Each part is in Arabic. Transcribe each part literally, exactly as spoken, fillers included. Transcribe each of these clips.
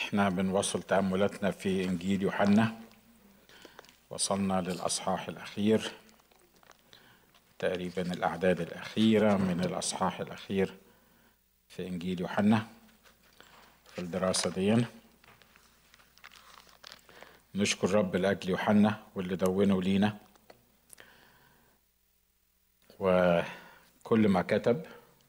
احنا بنواصل تأملاتنا في إنجيل يوحنا. وصلنا للأصحاح الأخير، تقريبا الأعداد الأخيرة من الأصحاح الأخير في إنجيل يوحنا في الدراسة دي. نشكر رب لأجل يوحنا واللي دونه لينا، وكل ما كتب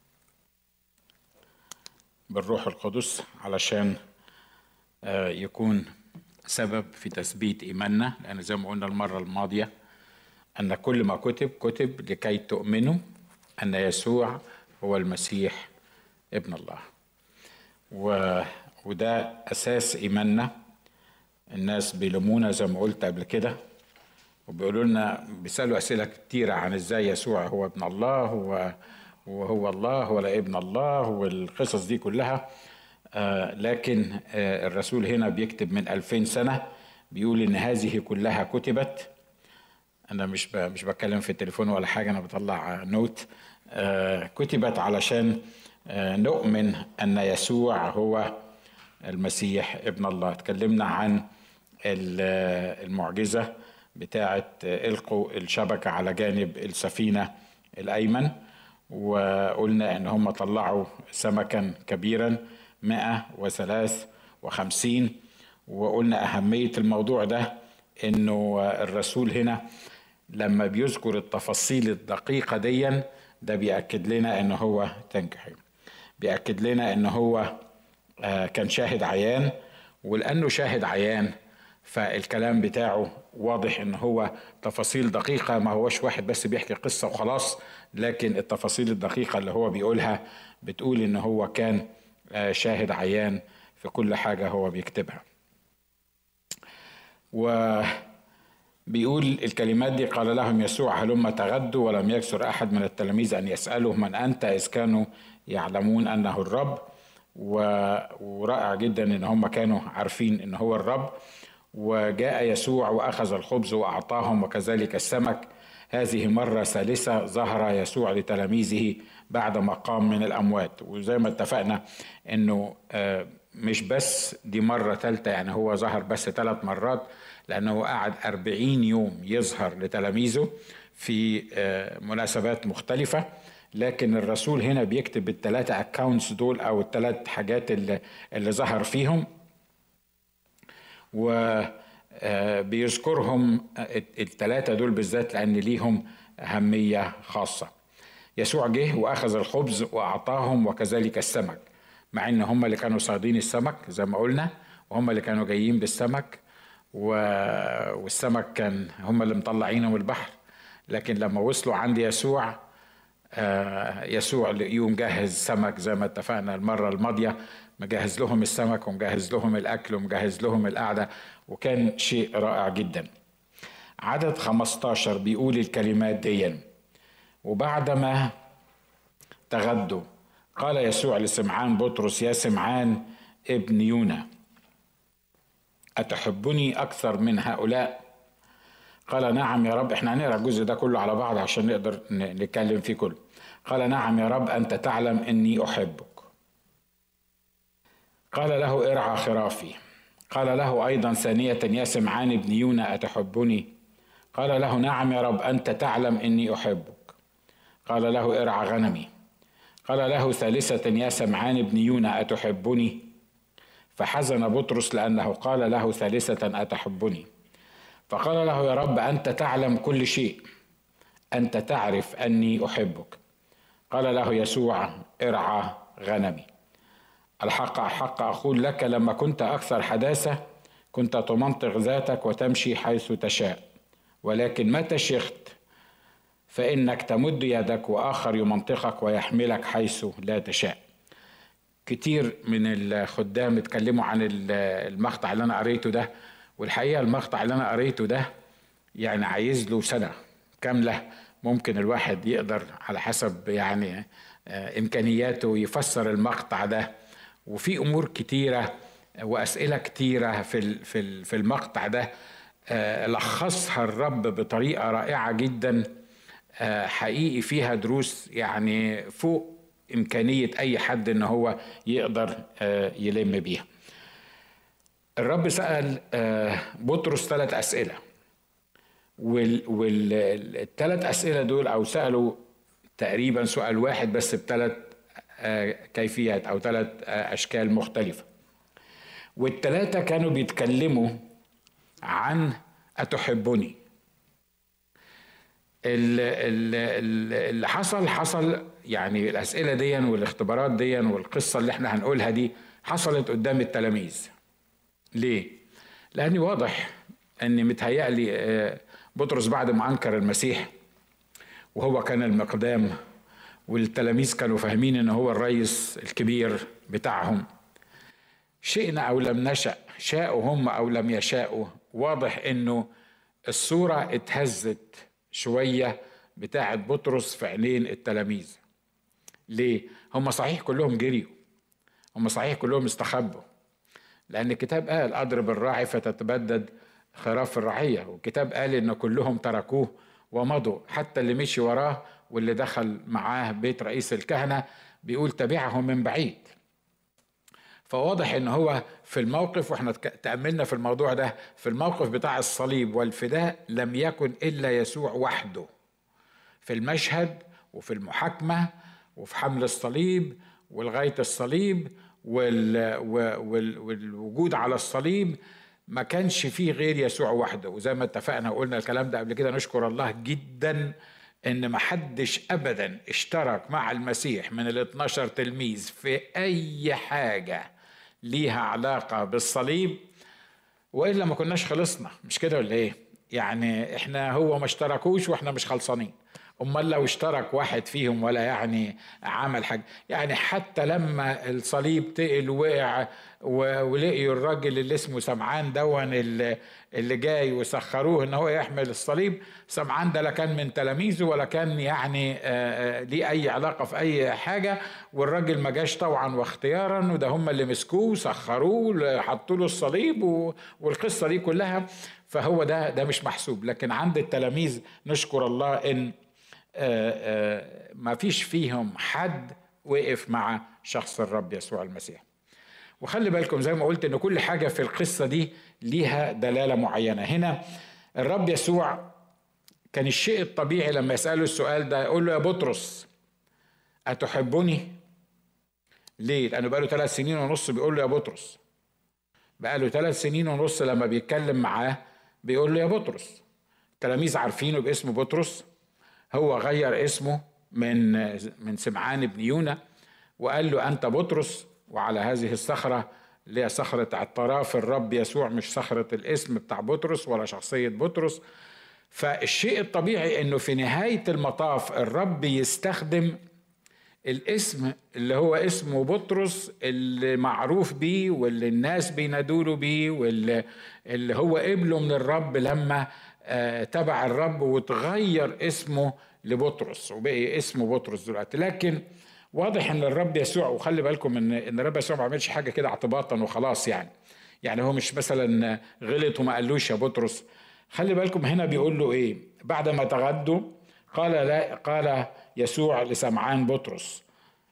بالروح القدس علشان يكون سبب في تثبيت إيماننا، لأن زي ما قلنا المرة الماضية أن كل ما كتب كتب لكي تؤمنوا أن يسوع هو المسيح ابن الله، و... وده أساس إيماننا. الناس بيلومونا زي ما قلت قبل كده، وبيقولوا لنا بيسألوا أسئلة كتيرة عن إزاي يسوع هو ابن الله هو وهو الله ولا ابن الله والقصص دي كلها. آه لكن آه الرسول هنا بيكتب من ألفين سنة، بيقول إن هذه كلها كتبت. أنا مش مش بتكلم في التليفون ولا حاجة، أنا بطلع نوت. آه كتبت علشان آه نؤمن أن يسوع هو المسيح ابن الله. تكلمنا عن المعجزة بتاعة إلقوا الشبكة على جانب السفينة الأيمن، وقلنا إن هم طلعوا سمكا كبيرا مئة وثلاث وخمسين. وقلنا أهمية الموضوع ده إنه الرسول هنا لما بيذكر التفاصيل الدقيقة دي، ده بيأكد لنا إنه هو تنجح، بيأكد لنا إنه هو كان شاهد عيان، ولأنه شاهد عيان فالكلام بتاعه واضح إن هو تفاصيل دقيقة، ما هوش واحد بس بيحكي قصة وخلاص، لكن التفاصيل الدقيقة اللي هو بيقولها بتقول إن هو كان شاهد عيان في كل حاجة هو بيكتبها. وبيقول الكلمات دي: قال لهم يسوع هلم تغدوا، ولم يكسر أحد من التلاميذ أن يسأله من أنت، إذ كانوا يعلمون أنه الرب. ورائع جدا إن هم كانوا عارفين إن هو الرب. وجاء يسوع وأخذ الخبز وأعطاهم وكذلك السمك. هذه مرة ثالثة ظهر يسوع لتلاميذه بعدما قام من الأموات. وزي ما اتفقنا إنه مش بس دي مرة ثالثة، يعني هو ظهر بس ثلاث مرات، لأنه قعد أربعين يوم يظهر لتلاميذه في مناسبات مختلفة. لكن الرسول هنا بيكتب الثلاثة أكاونتس دول أو الثلاث حاجات اللي, اللي ظهر فيهم، وبيذكرهم الثلاثة دول بالذات لأن ليهم أهمية خاصة. يسوع جه وأخذ الخبز وأعطاهم وكذلك السمك، مع إن هم اللي كانوا صيادين السمك زي ما قلنا، وهم اللي كانوا جايين بالسمك، والسمك كان هم اللي مطلعينه من البحر. لكن لما وصلوا عند يسوع، يسوع يوم جهز سمك زي ما اتفقنا المرة الماضية، مجهز لهم السمك ومجهز لهم الأكل ومجهز لهم القعدة، وكان شيء رائع جدا. عدد خمستاشر بيقول الكلمات دي: وبعدما تغدوا قال يسوع لسمعان بطرس: يا سمعان ابن يونا، أتحبني أكثر من هؤلاء؟ قال نعم يا رب. احنا هنقرأ الجزء ده كله على بعض عشان نقدر نتكلم فيه كله. قال نعم يا رب، أنت تعلم أني أحبك. قال له ارعى خرافي. قال له أيضا ثانية: يا سمعان ابن يونا، أتحبني؟ قال له نعم يا رب، أنت تعلم أني أحبك. قال له ارعى غنمي. قال له ثالثة: يا سمعان ابن يونا، أتحبني؟ فحزن بطرس لأنه قال له ثالثة: أتحبني؟ فقال له يا رب، أنت تعلم كل شيء، أنت تعرف أني أحبك. قال له يسوع: ارعى غنمي. الحق الحق أقول لك، لما كنت أكثر حداثة كنت تمنطق ذاتك وتمشي حيث تشاء، ولكن متى شخت فإنك تمد يدك وآخر يمنطقك ويحملك حيث لا تشاء. كتير من الخدام اتكلموا عن المقطع اللي أنا قريته ده، والحقيقة المقطع اللي أنا قريته ده يعني عايز له سنة كاملة ممكن الواحد يقدر على حسب يعني إمكانياته يفسر المقطع ده. وفي أمور كتيرة وأسئلة كتيرة في في المقطع ده لخصها الرب بطريقة رائعة جدا، حقيقي فيها دروس يعني فوق إمكانية أي حد إن هو يقدر يلم بيها. الرب سأل بطرس ثلاث أسئلة، والثلاث أسئلة دول أو سألوا تقريبا سؤال واحد بس بثلاث كيفيات أو ثلاث أشكال مختلفة، والثلاثة كانوا بيتكلموا عن أتحبني. اللي حصل حصل يعني الأسئلة دي والاختبارات دي والقصة اللي احنا هنقولها دي حصلت قدام التلاميذ. ليه؟ لأني واضح أن متهيألي بطرس بعد ما أنكر المسيح وهو كان المقدام والتلاميذ كانوا فاهمين أنه هو الرئيس الكبير بتاعهم، شئنا أو لم نشأ، شاءوا هم أو لم يشاءوا، واضح أنه الصورة اتهزت شوية بتاعت بطرس في عينين التلاميذ. ليه؟ هم صحيح كلهم جريوا، هم صحيح كلهم استخبوا، لأن الكتاب قال أضرب الراعي فتتبدد خراف الرعية، والكتاب قال إن كلهم تركوه ومضوا، حتى اللي مشي وراه واللي دخل معاه بيت رئيس الكهنة بيقول تبعه من بعيد. فواضح إن هو في الموقف، وإحنا تأملنا في الموضوع ده، في الموقف بتاع الصليب والفداء لم يكن إلا يسوع وحده في المشهد وفي المحاكمة وفي حمل الصليب ولغاية الصليب والوجود على الصليب، ما كانش فيه غير يسوع وحده. وزي ما اتفقنا وقلنا الكلام ده قبل كده، نشكر الله جدا ان ما حدش ابدا اشترك مع المسيح من الاثناشر تلميذ في اي حاجة ليها علاقة بالصليب، وإلا ما كناش خلصنا. مش كده ولا ايه؟ يعني احنا هو ما اشتركوش واحنا مش خلصانين، امال لو اشترك واحد فيهم ولا يعني عمل حاجه. يعني حتى لما الصليب تقل وقع ولقيوا الراجل اللي اسمه سمعان دون اللي جاي وسخروه ان هو يحمل الصليب، سمعان ده لا كان من تلاميذه ولا كان يعني ليه اي علاقه في اي حاجه، والراجل ما جاش طوعا واختيارا، وده هم اللي مسكوه سخروه حطوا له الصليب والقصه دي كلها. فهو ده ده مش محسوب. لكن عند التلاميذ نشكر الله ان آآ آآ ما فيش فيهم حد وقف مع شخص الرب يسوع المسيح. وخلي بالكم زي ما قلت ان كل حاجة في القصة دي ليها دلالة معينة. هنا الرب يسوع كان الشيء الطبيعي لما يسأله السؤال ده يقول له يا بطرس أتحبني؟ ليه؟ لأنه بقاله ثلاث سنين ونص بيقول له يا بطرس، بقاله ثلاث سنين ونص لما بيتكلم معاه بيقول له يا بطرس. التلاميذ عارفينه باسم بطرس، هو غير اسمه من من سمعان بن يونا وقال له أنت بطرس، وعلى هذه الصخرة اللي هي صخرة اعتراف الرب يسوع، مش صخرة الاسم بتاع بطرس ولا شخصية بطرس. فالشيء الطبيعي انه في نهاية المطاف الرب يستخدم الاسم اللي هو اسمه بطرس، اللي معروف بيه واللي الناس بينادوله بيه، واللي اللي هو قبله من الرب لما آه تبع الرب وتغير اسمه لبطرس وبقي اسمه بطرس دلوقتي. لكن واضح ان الرب يسوع، وخلي بالكم ان ان الرب يسوع ما عملش حاجه كده اعتباطا وخلاص، يعني يعني هو مش مثلا غلط وما قالوش يا بطرس. خلي بالكم هنا بيقول له ايه بعد ما تغدوا. قال لا قال يسوع لسمعان بطرس.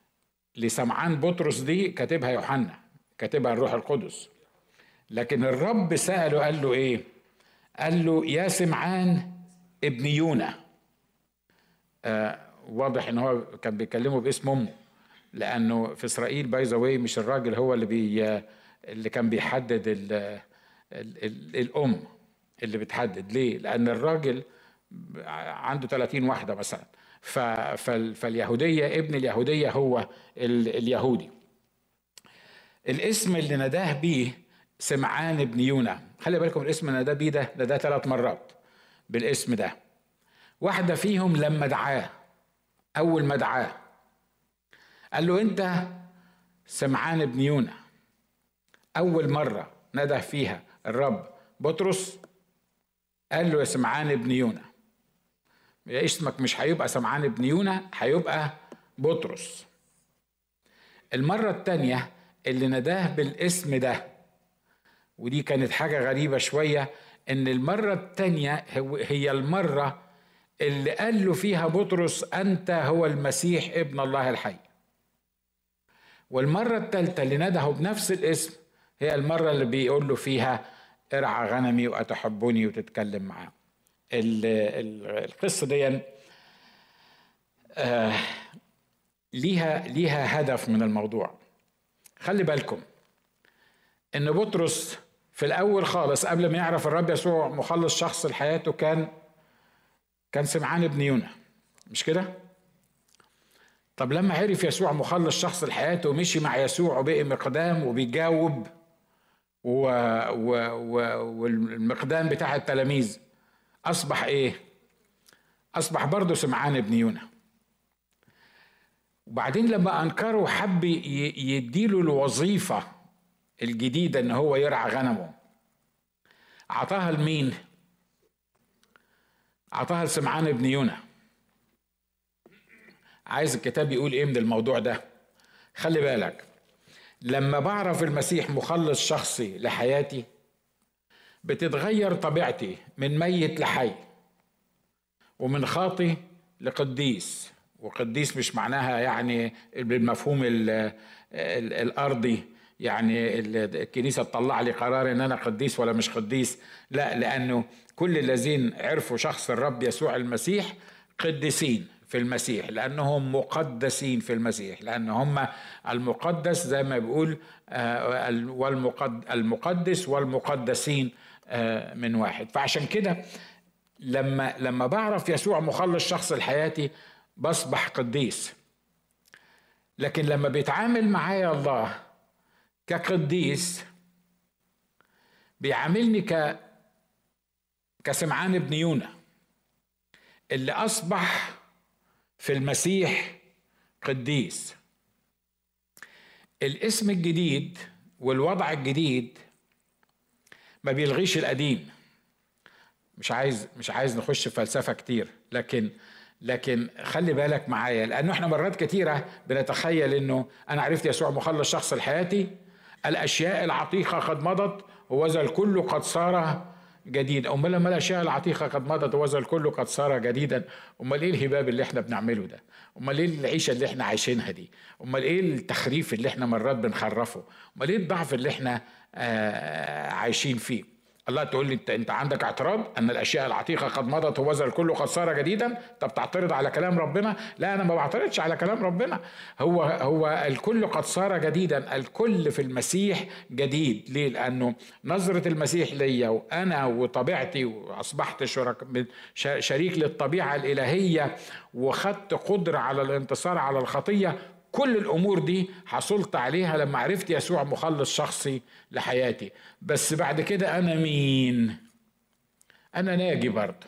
لسمعان بطرس دي كاتبها يوحنا، كاتبها الروح القدس، لكن الرب سأله قال له ايه؟ قال له يا سمعان ابن يونا. آه واضح ان هو كان بيكلمه باسم امه، لانه في اسرائيل باي ذا واي مش الراجل هو اللي بي اللي كان بيحدد ال ال ال الام اللي بتحدد. ليه؟ لان الراجل عنده ثلاثين واحده مثلا، فاليهوديه ابن اليهوديه هو اليهودي. الاسم اللي نداه بيه سمعان ابن يونا، خلي بالكم الاسم اللي نداه بيه ده نداه ثلاث مرات بالاسم ده. واحده فيهم لما دعاه، اول ما دعاه قال له انت سمعان ابن يونا. اول مره نده فيها الرب بطرس قال له يا سمعان ابن يونا، يا اسمك مش هيبقى سمعان ابن يونا، هيبقى بطرس. المره الثانيه اللي نداه بالاسم ده، ودي كانت حاجه غريبه شويه، ان المره الثانيه هي المره اللي قال له فيها بطرس انت هو المسيح ابن الله الحي. والمرة الثالثة اللي نده بنفس الاسم هي المرة اللي بيقول له فيها ارعى غنمي وأتحبني وتتكلم معاه. القصة دي آه ليها ليها هدف من الموضوع. خلي بالكم ان بطرس في الاول خالص قبل ما يعرف الرب يسوع مخلص شخص لحياته كان كان سمعان ابن يونا، مش كده؟ طب لما عرف يسوع مخلص شخص لحياته ومشي مع يسوع وبقي مقدام وبيجاوب و... و... و... والمقدام بتاع التلاميذ اصبح ايه؟ اصبح برضه سمعان ابن يونا. وبعدين لما انكره حب يديله الوظيفة الجديدة ان هو يرعى غنمه. عطاها لمين؟ عطاها لسمعان ابن يونا. عايز الكتاب يقول ايه من الموضوع ده؟ خلي بالك، لما بعرف المسيح مخلص شخصي لحياتي بتتغير طبيعتي من ميت لحي، ومن خاطي لقديس. وقديس مش معناها يعني بالمفهوم ال ال الارضي، يعني الكنيسة تطلع لي قرار ان انا قديس ولا مش قديس، لا، لانه كل الذين عرفوا شخص الرب يسوع المسيح قديسين في المسيح، لانهم مقدسين في المسيح، لان هم المقدس زي ما بيقول المقدس والمقدسين من واحد. فعشان كده لما لما بعرف يسوع مخلص شخص لحياتي بصبح قديس. لكن لما بيتعامل معايا الله كقديس بيعاملني ك كسمعان ابن يونا اللي أصبح في المسيح قديس. الاسم الجديد والوضع الجديد ما بيلغيش القديم. مش عايز مش عايز نخش في فلسفة كتير، لكن لكن خلي بالك معايا، لأنه احنا مرات كتيرة بنتخيل انه انا عرفت يسوع مخلص شخص لحياتي، الاشياء العتيقة قد مضت وذا الكل قد صار جديدا. امال لما الاشياء العتيقة قد مضت وذا الكل قد صار جديدا، امال ايه الهباب اللي احنا بنعمله ده؟ امال ايه العيشة اللي احنا عايشينها دي؟ امال ايه التخريف اللي احنا مرات بنخرفه؟ امال ايه الضعف اللي احنا آه عايشين فيه؟ الله تقول لي انت انت عندك اعتراض ان الاشياء العتيقه قد مضت وذا الكل قد صار جديدا؟ طب تعترض على كلام ربنا؟ لا، انا ما بعترضش على كلام ربنا. هو هو الكل قد صار جديدا، الكل في المسيح جديد. ليه؟ لانه نظره المسيح ليا وانا وطبيعتي، واصبحت شرك شريك للطبيعه الالهيه، وخدت قدره على الانتصار على الخطيه. كل الأمور دي حصلت عليها لما عرفت يسوع مخلص شخصي لحياتي. بس بعد كده أنا مين؟ أنا ناجي برضه.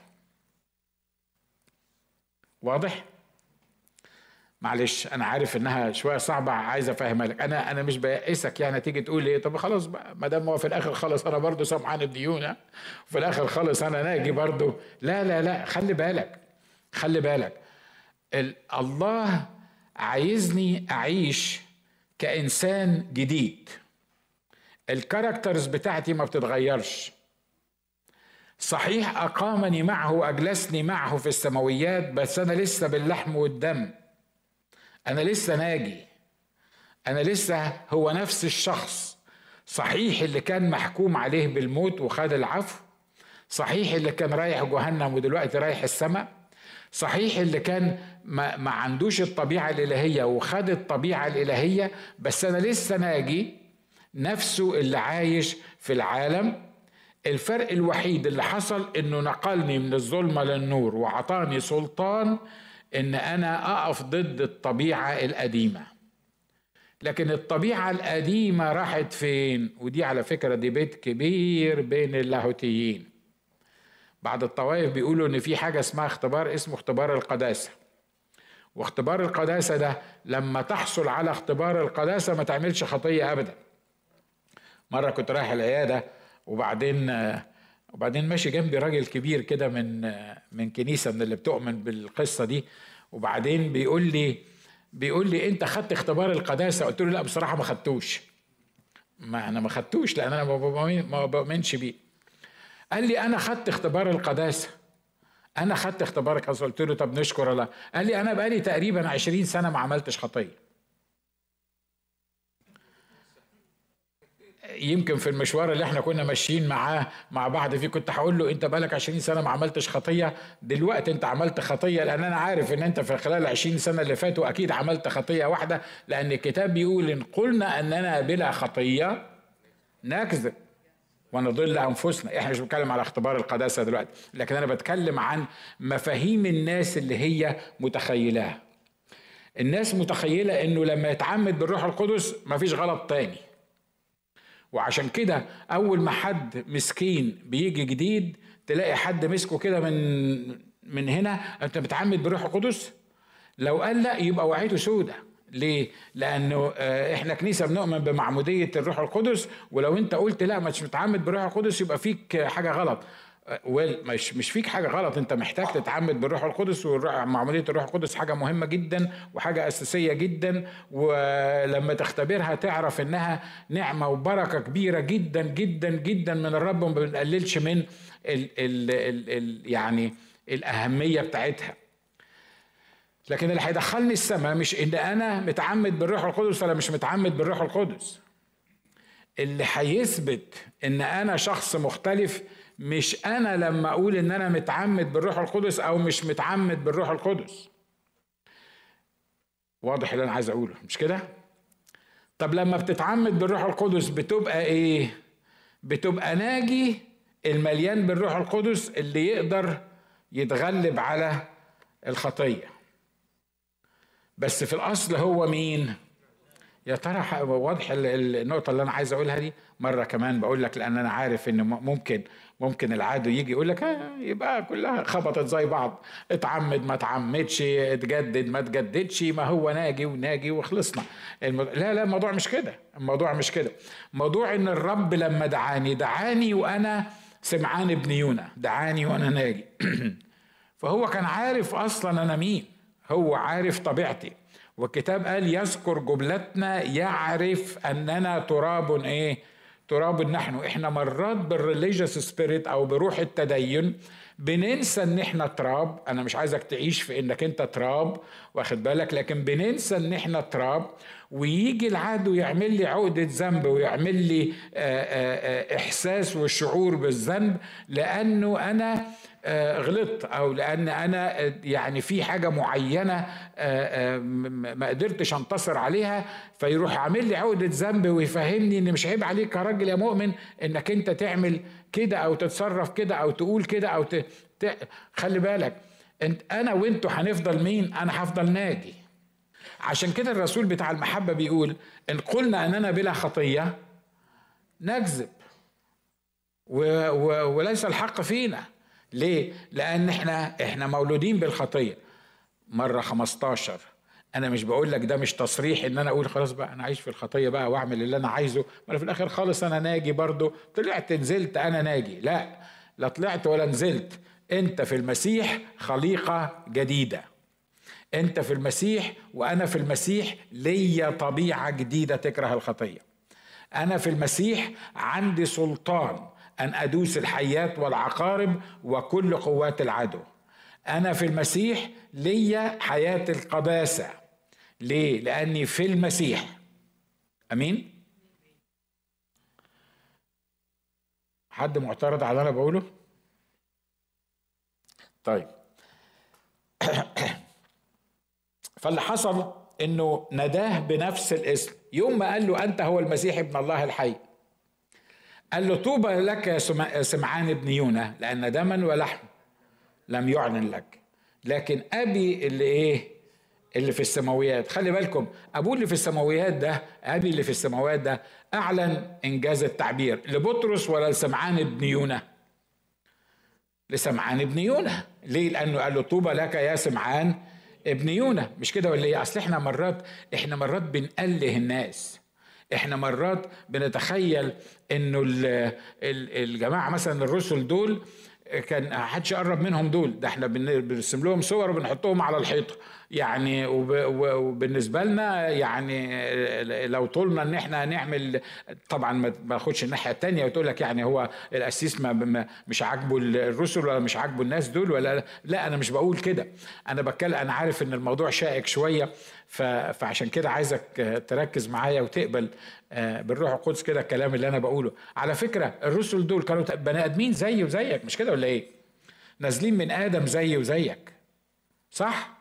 واضح؟ معلش أنا عارف إنها شوية صعبة، عايز أفهمها لك. أنا أنا مش بيأسك يعني تيجي تقول إيه طب خلاص بقى ما دام هو في الآخر خلص أنا برضه سمعان الديونة وفي الآخر خلص أنا ناجي برضه. لا لا لا، خلي بالك خلي بالك الله عايزني أعيش كإنسان جديد. الكاركترز بتاعتي ما بتتغيرش. صحيح أقامني معه وأجلسني معه في السماويات، بس أنا لسه باللحم والدم، أنا لسه ناجي، أنا لسه هو نفس الشخص. صحيح اللي كان محكوم عليه بالموت وخد العفو، صحيح اللي كان رايح جهنم ودلوقتي رايح السماء، صحيح اللي كان ما, ما عندوش الطبيعة الإلهية وخد الطبيعة الإلهية، بس أنا لسه ناجي نفسه اللي عايش في العالم. الفرق الوحيد اللي حصل إنه نقلني من الظلمة للنور وعطاني سلطان إن أنا أقف ضد الطبيعة القديمة. لكن الطبيعة القديمة راحت فين؟ ودي على فكرة دي بيت كبير بين اللاهوتيين. بعد الطوائف بيقولوا ان في حاجة اسمها اختبار اسمه اختبار القداسة، واختبار القداسة ده لما تحصل على اختبار القداسة ما تعملش خطية ابدا. مرة كنت رايح العيادة وبعدين وبعدين ماشي جنبي راجل كبير كده من من كنيسة من اللي بتؤمن بالقصة دي، وبعدين بيقول لي بيقول لي انت خدت اختبار القداسة؟ قلت له لا بصراحة ما خدتوش. ما انا ما خدتوش لان انا ما بؤمنش بيه. قال لي أنا خدت اختبار القداسة، أنا خدت اختبار القداسة. قلت له طب نشكر الله. قال لي أنا بقالي تقريبا عشرين سنة ما عملتش خطية. يمكن في المشوار اللي احنا كنا ماشيين معاه مع بعض فيه كنت هقول له انت بقالك عشرين سنة ما عملتش خطية، دلوقتي انت عملت خطية، لان انا عارف ان انت في خلال عشرين سنة اللي فاتوا اكيد عملت خطية واحدة، لان الكتاب بيقول ان قلنا اننا بلا خطية نكذب ونضل انفسنا. احنا مش بنتكلم على اختبار القداسة دلوقتي، لكن انا بتكلم عن مفاهيم الناس اللي هي متخيلها. الناس متخيلة انه لما يتعمد بالروح القدس مفيش غلط تاني، وعشان كده اول ما حد مسكين بيجي جديد تلاقي حد مسكه كده من من هنا، انت بتعمد بالروح القدس؟ لو قال لا يبقى وعيته سودة. ليه؟ لانه احنا كنيسه بنؤمن بمعموديه الروح القدس، ولو انت قلت لا مش متعمد بالروح القدس يبقى فيك حاجه غلط. مش مش فيك حاجه غلط، انت محتاج تتعمد بالروح القدس، ومعموديه الروح القدس حاجه مهمه جدا وحاجه اساسيه جدا، ولما تختبرها تعرف انها نعمه وبركه كبيره جدا جدا جدا من الرب، وما بنقللش من ال ال ال ال يعني الاهميه بتاعتها. لكن اللي هيدخلني السماء مش ان انا متعمد بالروح القدس ولا مش متعمد بالروح القدس، اللي هيثبت ان انا شخص مختلف مش انا لما اقول ان انا متعمد بالروح القدس او مش متعمد بالروح القدس. واضح اللي انا عايز اقوله مش كده؟ طب لما بتتعمد بالروح القدس بتبقى ايه؟ بتبقى ناجي المليان بالروح القدس اللي يقدر يتغلب على الخطية. بس في الاصل هو مين؟ يا ترى واضح النقطة اللي أنا عايز أقولها دي؟ مرة كمان بقول لك، لأن أنا عارف إنه ممكن ممكن العادو يجي يقول لك آه يبقى كلها خبطت زي بعض، اتعمد ما اتعمدش، اتجدد ما اتجددش، ما هو ناجي وناجي وخلصنا. المد... لا لا الموضوع مش كده، الموضوع مش كده. موضوع إن الرب لما دعاني دعاني وأنا سمعان ابن يونا، دعاني وأنا ناجي. فهو كان عارف أصلا أنا مين، هو عارف طبيعتي، والكتاب قال يذكر جملتنا، يعرف أننا تراب إيه؟ تراب نحن. إحنا مرات بالريليجيوس سبيريت أو بروح التدين بننسى إن إحنا تراب. أنا مش عايزك تعيش في إنك أنت تراب، واخد بالك، لكن بننسى إن إحنا تراب، ويجي العدو يعمل لي عقدة ذنب ويعمل لي إحساس وشعور بالذنب لأنه أنا غلطت، او لان انا يعني في حاجه معينه ما قدرتش انتصر عليها، فيروح عامل لي عقده ذنب ويفهمني ان مش عيب عليك يا راجل يا مؤمن انك انت تعمل كده او تتصرف كده او تقول كده او ت... ت... خلي بالك انت، انا وانتوا هنفضل مين؟ انا هفضل ناجي. عشان كده الرسول بتاع المحبه بيقول ان قلنا اننا بلا خطيه نكذب و... و... وليس الحق فينا. ليه؟ لأن احنا احنا مولودين بالخطية. مرة خمستاشر أنا مش بقول لك ده مش تصريح إن أنا أقول خلاص بقى أنا عايش في الخطية بقى وأعمل اللي أنا عايزه، ما أنا في الآخر خالص أنا ناجي برضو، طلعت نزلت أنا ناجي. لا، لا طلعت ولا نزلت، أنت في المسيح خليقة جديدة، أنت في المسيح وأنا في المسيح، ليا طبيعة جديدة تكره الخطية. أنا في المسيح عندي سلطان أن أدوس الحيات والعقارب وكل قوات العدو. أنا في المسيح ليا حياة القداسة. ليه؟ لأني في المسيح. أمين؟ حد معترض على اللي أنا بقوله؟ طيب. فاللي حصل إنه نداه بنفس الاسم. يوم ما قال له أنت هو المسيح ابن الله الحي، قال له طوبى لك يا سمعان ابن يونا، لأن دما ولحم لم يعلن لك، لكن أبي اللي إيه؟ اللي في السماويات. خلي بالكم، أبوه اللي في السماويات ده، أبي اللي في السماوات ده، أعلن إنجاز التعبير لبطرس ولا لسمعان ابن يونا؟ لسمعان ابن يونا. ليه؟ لأنه قال له طوبى لك يا سمعان ابن يونا. مش كده ولا إيه؟ أصل إحنا مرات إحنا مرات بنقله الناس. احنا مرات بنتخيل انه الجماعه مثلا الرسل دول كان محدش يقرب منهم، دول ده احنا بنرسم لهم صور وبنحطهم على الحيطه، يعني وبالنسبه لنا يعني لو طولنا ان احنا هنعمل، طبعا ما باخدش الناحيه الثانيه وتقول لك يعني هو القسيس ما مش عاجبه الرسل ولا مش عاجبه الناس دول ولا لا، انا مش بقول كده، انا بتكلم، انا عارف ان الموضوع شائك شويه، فعشان كده عايزك تركز معايا وتقبل بالروح القدس كده الكلام اللي انا بقوله. على فكره الرسل دول كانوا بني ادمين زي وزيك، مش كده ولا ايه؟ نازلين من ادم زي وزيك، صح؟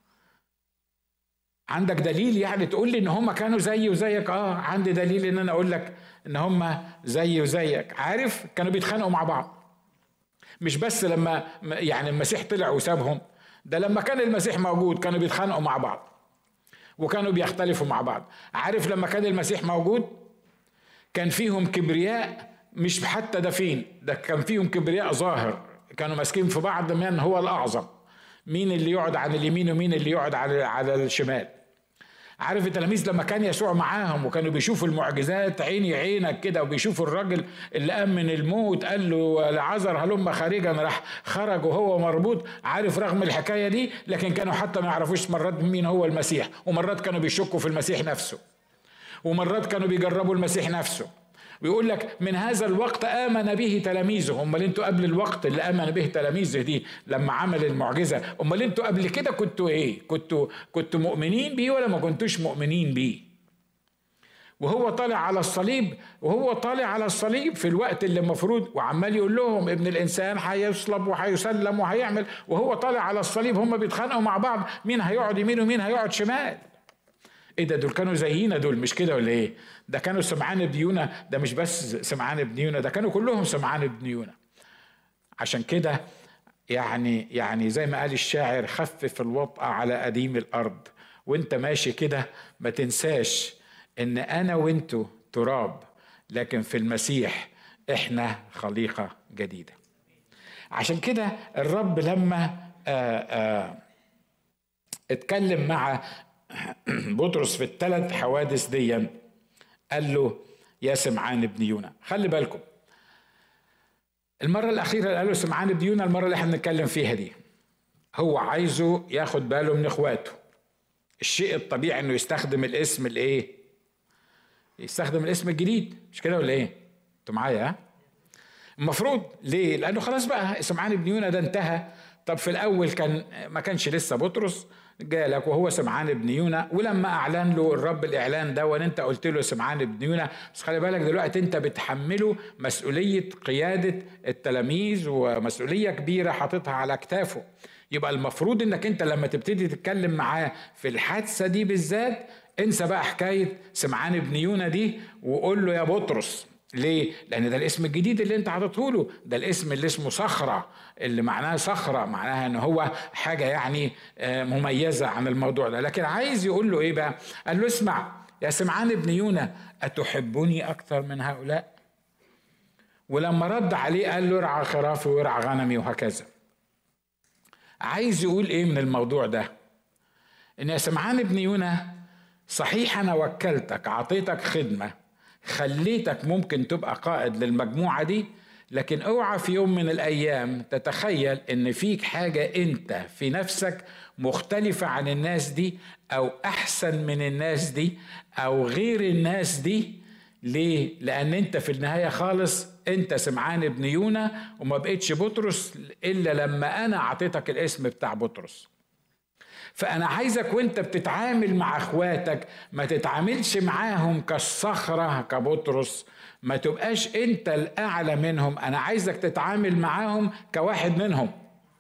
عندك دليل يعني تقول لي ان هم كانوا زي وزيك؟ اه عندي دليل ان انا اقول لك ان هم زي وزيك. عارف كانوا بيتخانقوا مع بعض، مش بس لما يعني المسيح طلع وسابهم، ده لما كان المسيح موجود كانوا بيتخانقوا مع بعض وكانوا بيختلفوا مع بعض. عارف لما كان المسيح موجود كان فيهم كبرياء، مش حتى ده فين ده كان فيهم كبرياء ظاهر، كانوا ماسكين في بعض من هو الأعظم، مين اللي يقعد على اليمين ومين اللي يقعد على على الشمال. عارف التلاميذ لما كان يسوع معاهم وكانوا بيشوفوا المعجزات عيني عينك كده، وبيشوفوا الراجل اللي قام من الموت قال له لعازر هلم خارجا، راح خرج وهو مربوط. عارف رغم الحكايه دي لكن كانوا حتى ما يعرفوش مرات مين هو المسيح، ومرات كانوا بيشكوا في المسيح نفسه، ومرات كانوا بيجربوا المسيح نفسه. ويقول لك من هذا الوقت آمن به تلاميذه. امال انتوا قبل الوقت اللي آمن به تلاميذه دي لما عمل المعجزة، امال انتوا قبل كده كنتوا ايه؟ كنتوا كنتوا مؤمنين بيه ولا ما كنتوش مؤمنين بيه؟ وهو طالع على الصليب وهو طالع على الصليب في الوقت اللي المفروض وعمال يقول لهم ابن الانسان هيصلب وهيسلم وهيعمل، وهو طالع على الصليب هم بيتخانقوا مع بعض مين هيقعد يمين ومين هيقعد شمال. ايه ده؟ دول كانوا زينا دول، مش كده ولا ايه؟ ده كانوا سمعان بن يونا، ده مش بس سمعان بن يونا، ده كانوا كلهم سمعان بن يونا. عشان كده يعني يعني زي ما قال الشاعر خفف الوطأ على قديم الارض. وانت ماشي كده ما تنساش ان انا وانتوا تراب، لكن في المسيح احنا خليقة جديدة. عشان كده الرب لما آآ آآ اتكلم مع بطرس في الثلاث حوادث دي قال له يا سمعان بن يونا. خلي بالكم المرة الأخيرة اللي قال له سمعان بن يونا المرة اللي احنا بنتكلم فيها دي هو عايزه ياخد باله من اخواته. الشيء الطبيعي انه يستخدم الاسم الايه؟ يستخدم الاسم الجديد، مش كده ولا ايه؟ انتوا معايا؟ ها المفروض ليه؟ لانه خلاص بقى سمعان بن يونا ده انتهى. طب في الاول كان ما كانش لسه بطرس جالك وهو سمعان بن يونا، ولما اعلن له الرب الاعلان ده وان انت قلت له سمعان بن يونا، بس خلي بالك دلوقتي انت بتحمله مسؤوليه قياده التلاميذ ومسؤوليه كبيره حاططها على اكتافه. يبقى المفروض انك انت لما تبتدي تتكلم معاه في الحادثه دي بالذات انسى بقى حكايه سمعان بن يونا دي وقول له يا بطرس. ليه؟ لأن ده الاسم الجديد اللي انت عطيته له، ده الاسم اللي اسمه صخرة، اللي معناه صخرة، معناها ان هو حاجة يعني مميزة عن الموضوع ده. لكن عايز يقول له ايه بقى؟ قال له اسمع يا سمعان بن يونا أتحبني أكثر من هؤلاء؟ ولما رد عليه قال له ارعى خرافي وارعى غنمي وهكذا. عايز يقول ايه من الموضوع ده؟ ان يا سمعان بن يونا صحيح انا وكلتك عطيتك خدمة خليتك ممكن تبقى قائد للمجموعة دي، لكن اوعى في يوم من الايام تتخيل ان فيك حاجة انت في نفسك مختلفة عن الناس دي او احسن من الناس دي او غير الناس دي. ليه؟ لان انت في النهاية خالص انت سمعان بن يونا وما بقيتش بطرس الا لما انا اعطيتك الاسم بتاع بطرس. فأنا عايزك وانت بتتعامل مع اخواتك ما تتعاملش معاهم كالصخرة كبطرس، ما تبقاش انت الأعلى منهم، أنا عايزك تتعامل معاهم كواحد منهم،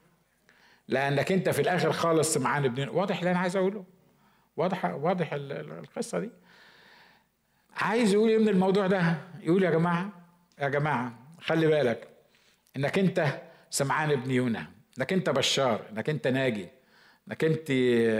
لأنك انت في الآخر خالص سمعان بن. واضح اللي أنا عايز أقوله؟ واضح واضح القصة دي؟ عايز يقول ايه من الموضوع ده؟ يقول يا جماعة يا جماعة خلي بالك انك انت سمعان بن يونا، انك انت بشار، انك انت ناجي، انك انت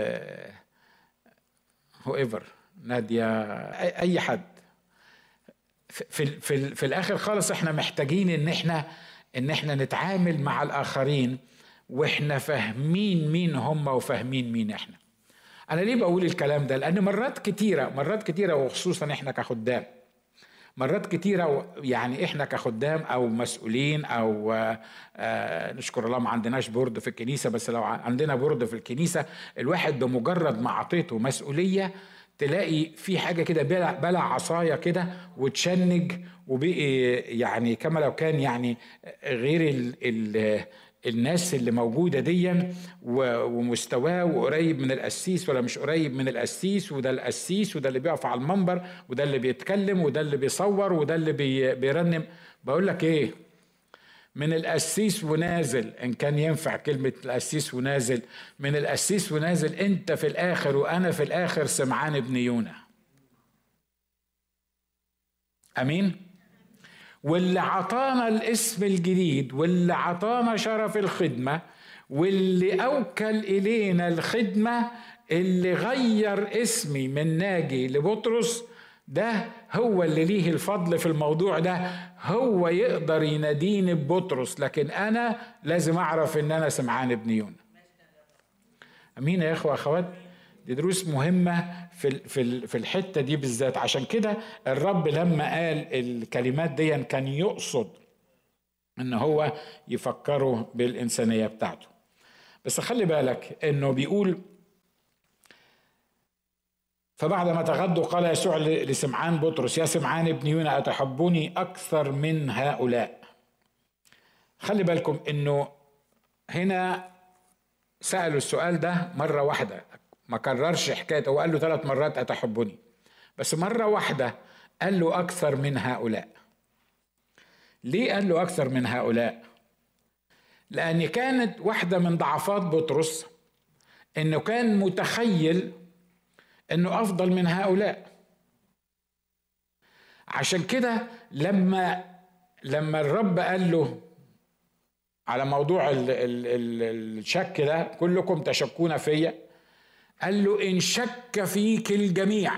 هو ايفر نادية اي حد. في في في الاخر خالص احنا محتاجين ان احنا ان احنا نتعامل مع الاخرين واحنا فاهمين مين هم وفاهمين مين احنا. انا ليه بقول الكلام ده؟ لان مرات كتيرة مرات كتيرة وخصوصا احنا كخدام مرات كتيرة يعني احنا كخدام او مسؤولين او آه نشكر الله ما عندناش بورد في الكنيسة، بس لو عندنا بورد في الكنيسة الواحد بمجرد ما عطيته مسؤولية تلاقي في حاجة كده بلع, بلع عصاية كده وتشنج وبقي يعني كما لو كان يعني غير ال ال الناس اللي موجودة دي ومستواه وقريب من القسيس ولا مش قريب من القسيس، وده القسيس وده اللي بيقف على المنبر وده اللي بيتكلم وده اللي بيصور وده اللي بي بيرنم. بقول لك ايه، من القسيس ونازل، ان كان ينفع كلمة القسيس ونازل، من القسيس ونازل انت في الاخر وانا في الاخر سمعان بن يونا. امين. واللي عطانا الاسم الجديد واللي عطانا شرف الخدمة واللي أوكل إلينا الخدمة اللي غير اسمي من ناجي لبطرس، ده هو اللي ليه الفضل في الموضوع ده. هو يقدر يناديني ببطرس لكن أنا لازم أعرف إن أنا سمعان بن يونا. أمين يا إخوة أخوات، دي دروس مهمة في في في الحتة دي بالذات. عشان كده الرب لما قال الكلمات دي كان يقصد ان هو يفكروا بالإنسانية بتاعته. بس خلي بالك انه بيقول فبعد ما تغدوا قال يسوع لسمعان بطرس يا سمعان ابن يونا أتحبني أكثر من هؤلاء. خلي بالكم انه هنا سألوا السؤال ده مرة واحدة، ما كررش حكايته. هو قال له ثلاث مرات أتحبني، بس مرة واحدة قال له أكثر من هؤلاء. ليه قال له أكثر من هؤلاء؟ لأن كانت واحدة من ضعفات بطرس إنه كان متخيل إنه أفضل من هؤلاء. عشان كده لما لما الرب قال له على موضوع ال ال ال الشك ده، كلكم تشكون فيا، قال له إن شك فيك الجميع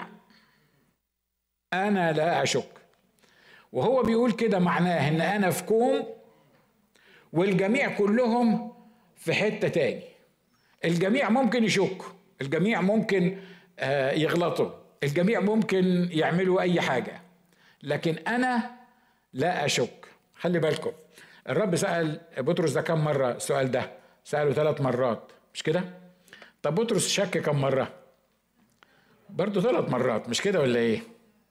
أنا لا أشك. وهو بيقول كده معناه إن أنا في كوم والجميع كلهم في حتة تاني. الجميع ممكن يشك، الجميع ممكن يغلطوا، الجميع ممكن يعملوا أي حاجة، لكن أنا لا أشك. خلي بالكم الرب سأل بطرس ده كم مرة؟ السؤال ده سأله ثلاث مرات مش كده؟ طب بطرس شك كم مرة؟ برضو ثلاث مرات مش كده ولا ايه؟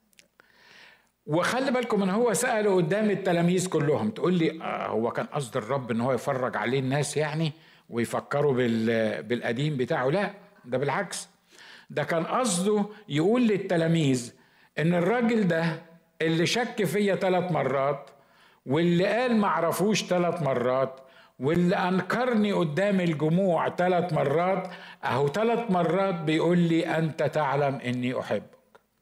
وخلي بالكم ان هو سأله قدام التلاميذ كلهم. تقول لي آه هو كان قصد الرب ان هو يفرج عليه الناس يعني ويفكروا بالقديم بتاعه؟ لا، ده بالعكس، ده كان قصده يقول للتلاميذ ان الراجل ده اللي شك فيا ثلاث مرات واللي قال معرفوش ثلاث مرات واللي أنكرني قدام الجموع ثلاث مرات، أهو ثلاث مرات بيقول لي أنت تعلم إني أحبك.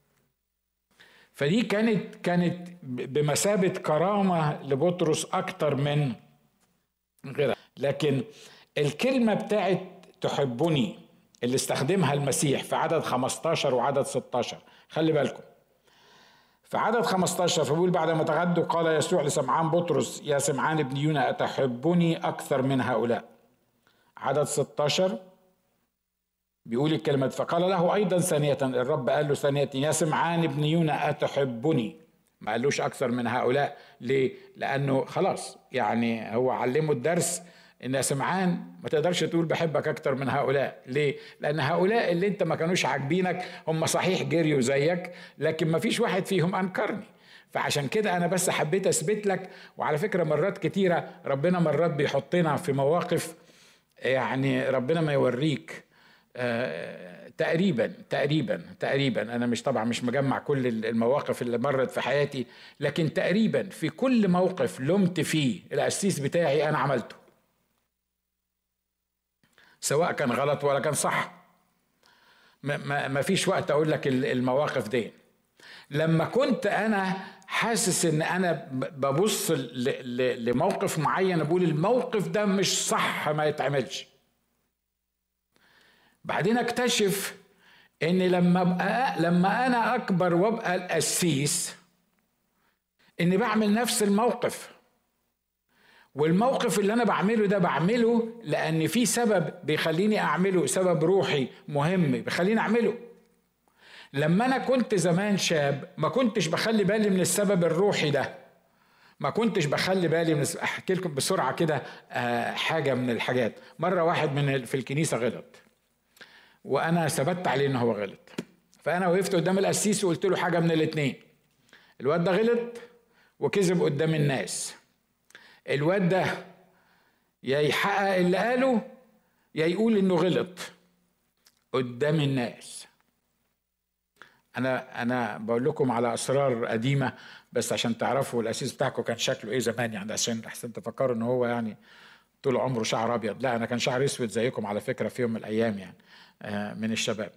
فدي كانت كانت بمثابة كرامة لبطرس أكتر من غيرها. لكن الكلمة بتاعت تحبني اللي استخدمها المسيح في عدد خمستاشر وعدد ستاشر، خلي بالكم في عدد خمستاشر فبيقول بعد ما تغدوا قال يسوع لسمعان بطرس يا سمعان ابن يونا أتحبني أكثر من هؤلاء. عدد ستاشر بيقول الكلمة فقال له أيضا ثانية، الرب قال له ثانية يا سمعان ابن يونا أتحبني. ما قالوش أكثر من هؤلاء. ليه؟ لأنه خلاص يعني هو علمه الدرس إن يا سمعان ما تقدرش تقول بحبك أكتر من هؤلاء. ليه؟ لأن هؤلاء اللي أنت ما كانوش عاجبينك هم صحيح جريوا زيك لكن ما فيش واحد فيهم أنكرني. فعشان كده أنا بس حبيت أثبت لك. وعلى فكرة مرات كتيرة ربنا مرات بيحطنا في مواقف يعني ربنا ما يوريك آه تقريبا تقريبا تقريبا أنا مش طبعا مش مجمع كل المواقف اللي مرت في حياتي، لكن تقريبا في كل موقف لمت فيه القسيس بتاعي أنا عملته، سواء كان غلط ولا كان صح. ما, ما فيش وقت أقول لك المواقف دي. لما كنت أنا حاسس إن أنا ببص لموقف معين أقول الموقف ده مش صح ما يتعملش، بعدين اكتشف إن لما أبقى لما أنا أكبر وأبقى القسيس إني بعمل نفس الموقف، والموقف اللي أنا بعمله ده بعمله لأن في سبب بيخليني أعمله، سبب روحي مهم بيخليني أعمله. لما انا كنت زمان شاب ما كنتش بخلي بالي من السبب الروحي ده، ما كنتش بخلي بالي من. احكي لكم بسرعه كده حاجه من الحاجات. مره واحد من في الكنيسه غلط، وانا ثبت عليه ان هو غلط، فانا وقفت قدام القسيس وقلت له حاجه من الاثنين: الواد ده غلط وكذب قدام الناس، الواد ده يا يحقق اللي قاله يا يقول انه غلط قدام الناس. انا انا بقول لكم على اسرار قديمه بس عشان تعرفوا القسيس بتاعكم كان شكله ايه زمان، يعني عشان احسن تفكروا ان هو يعني طول عمره شعر ابيض. لا، انا كان شعر اسود زيكم على فكره في يوم من الايام يعني من الشباب.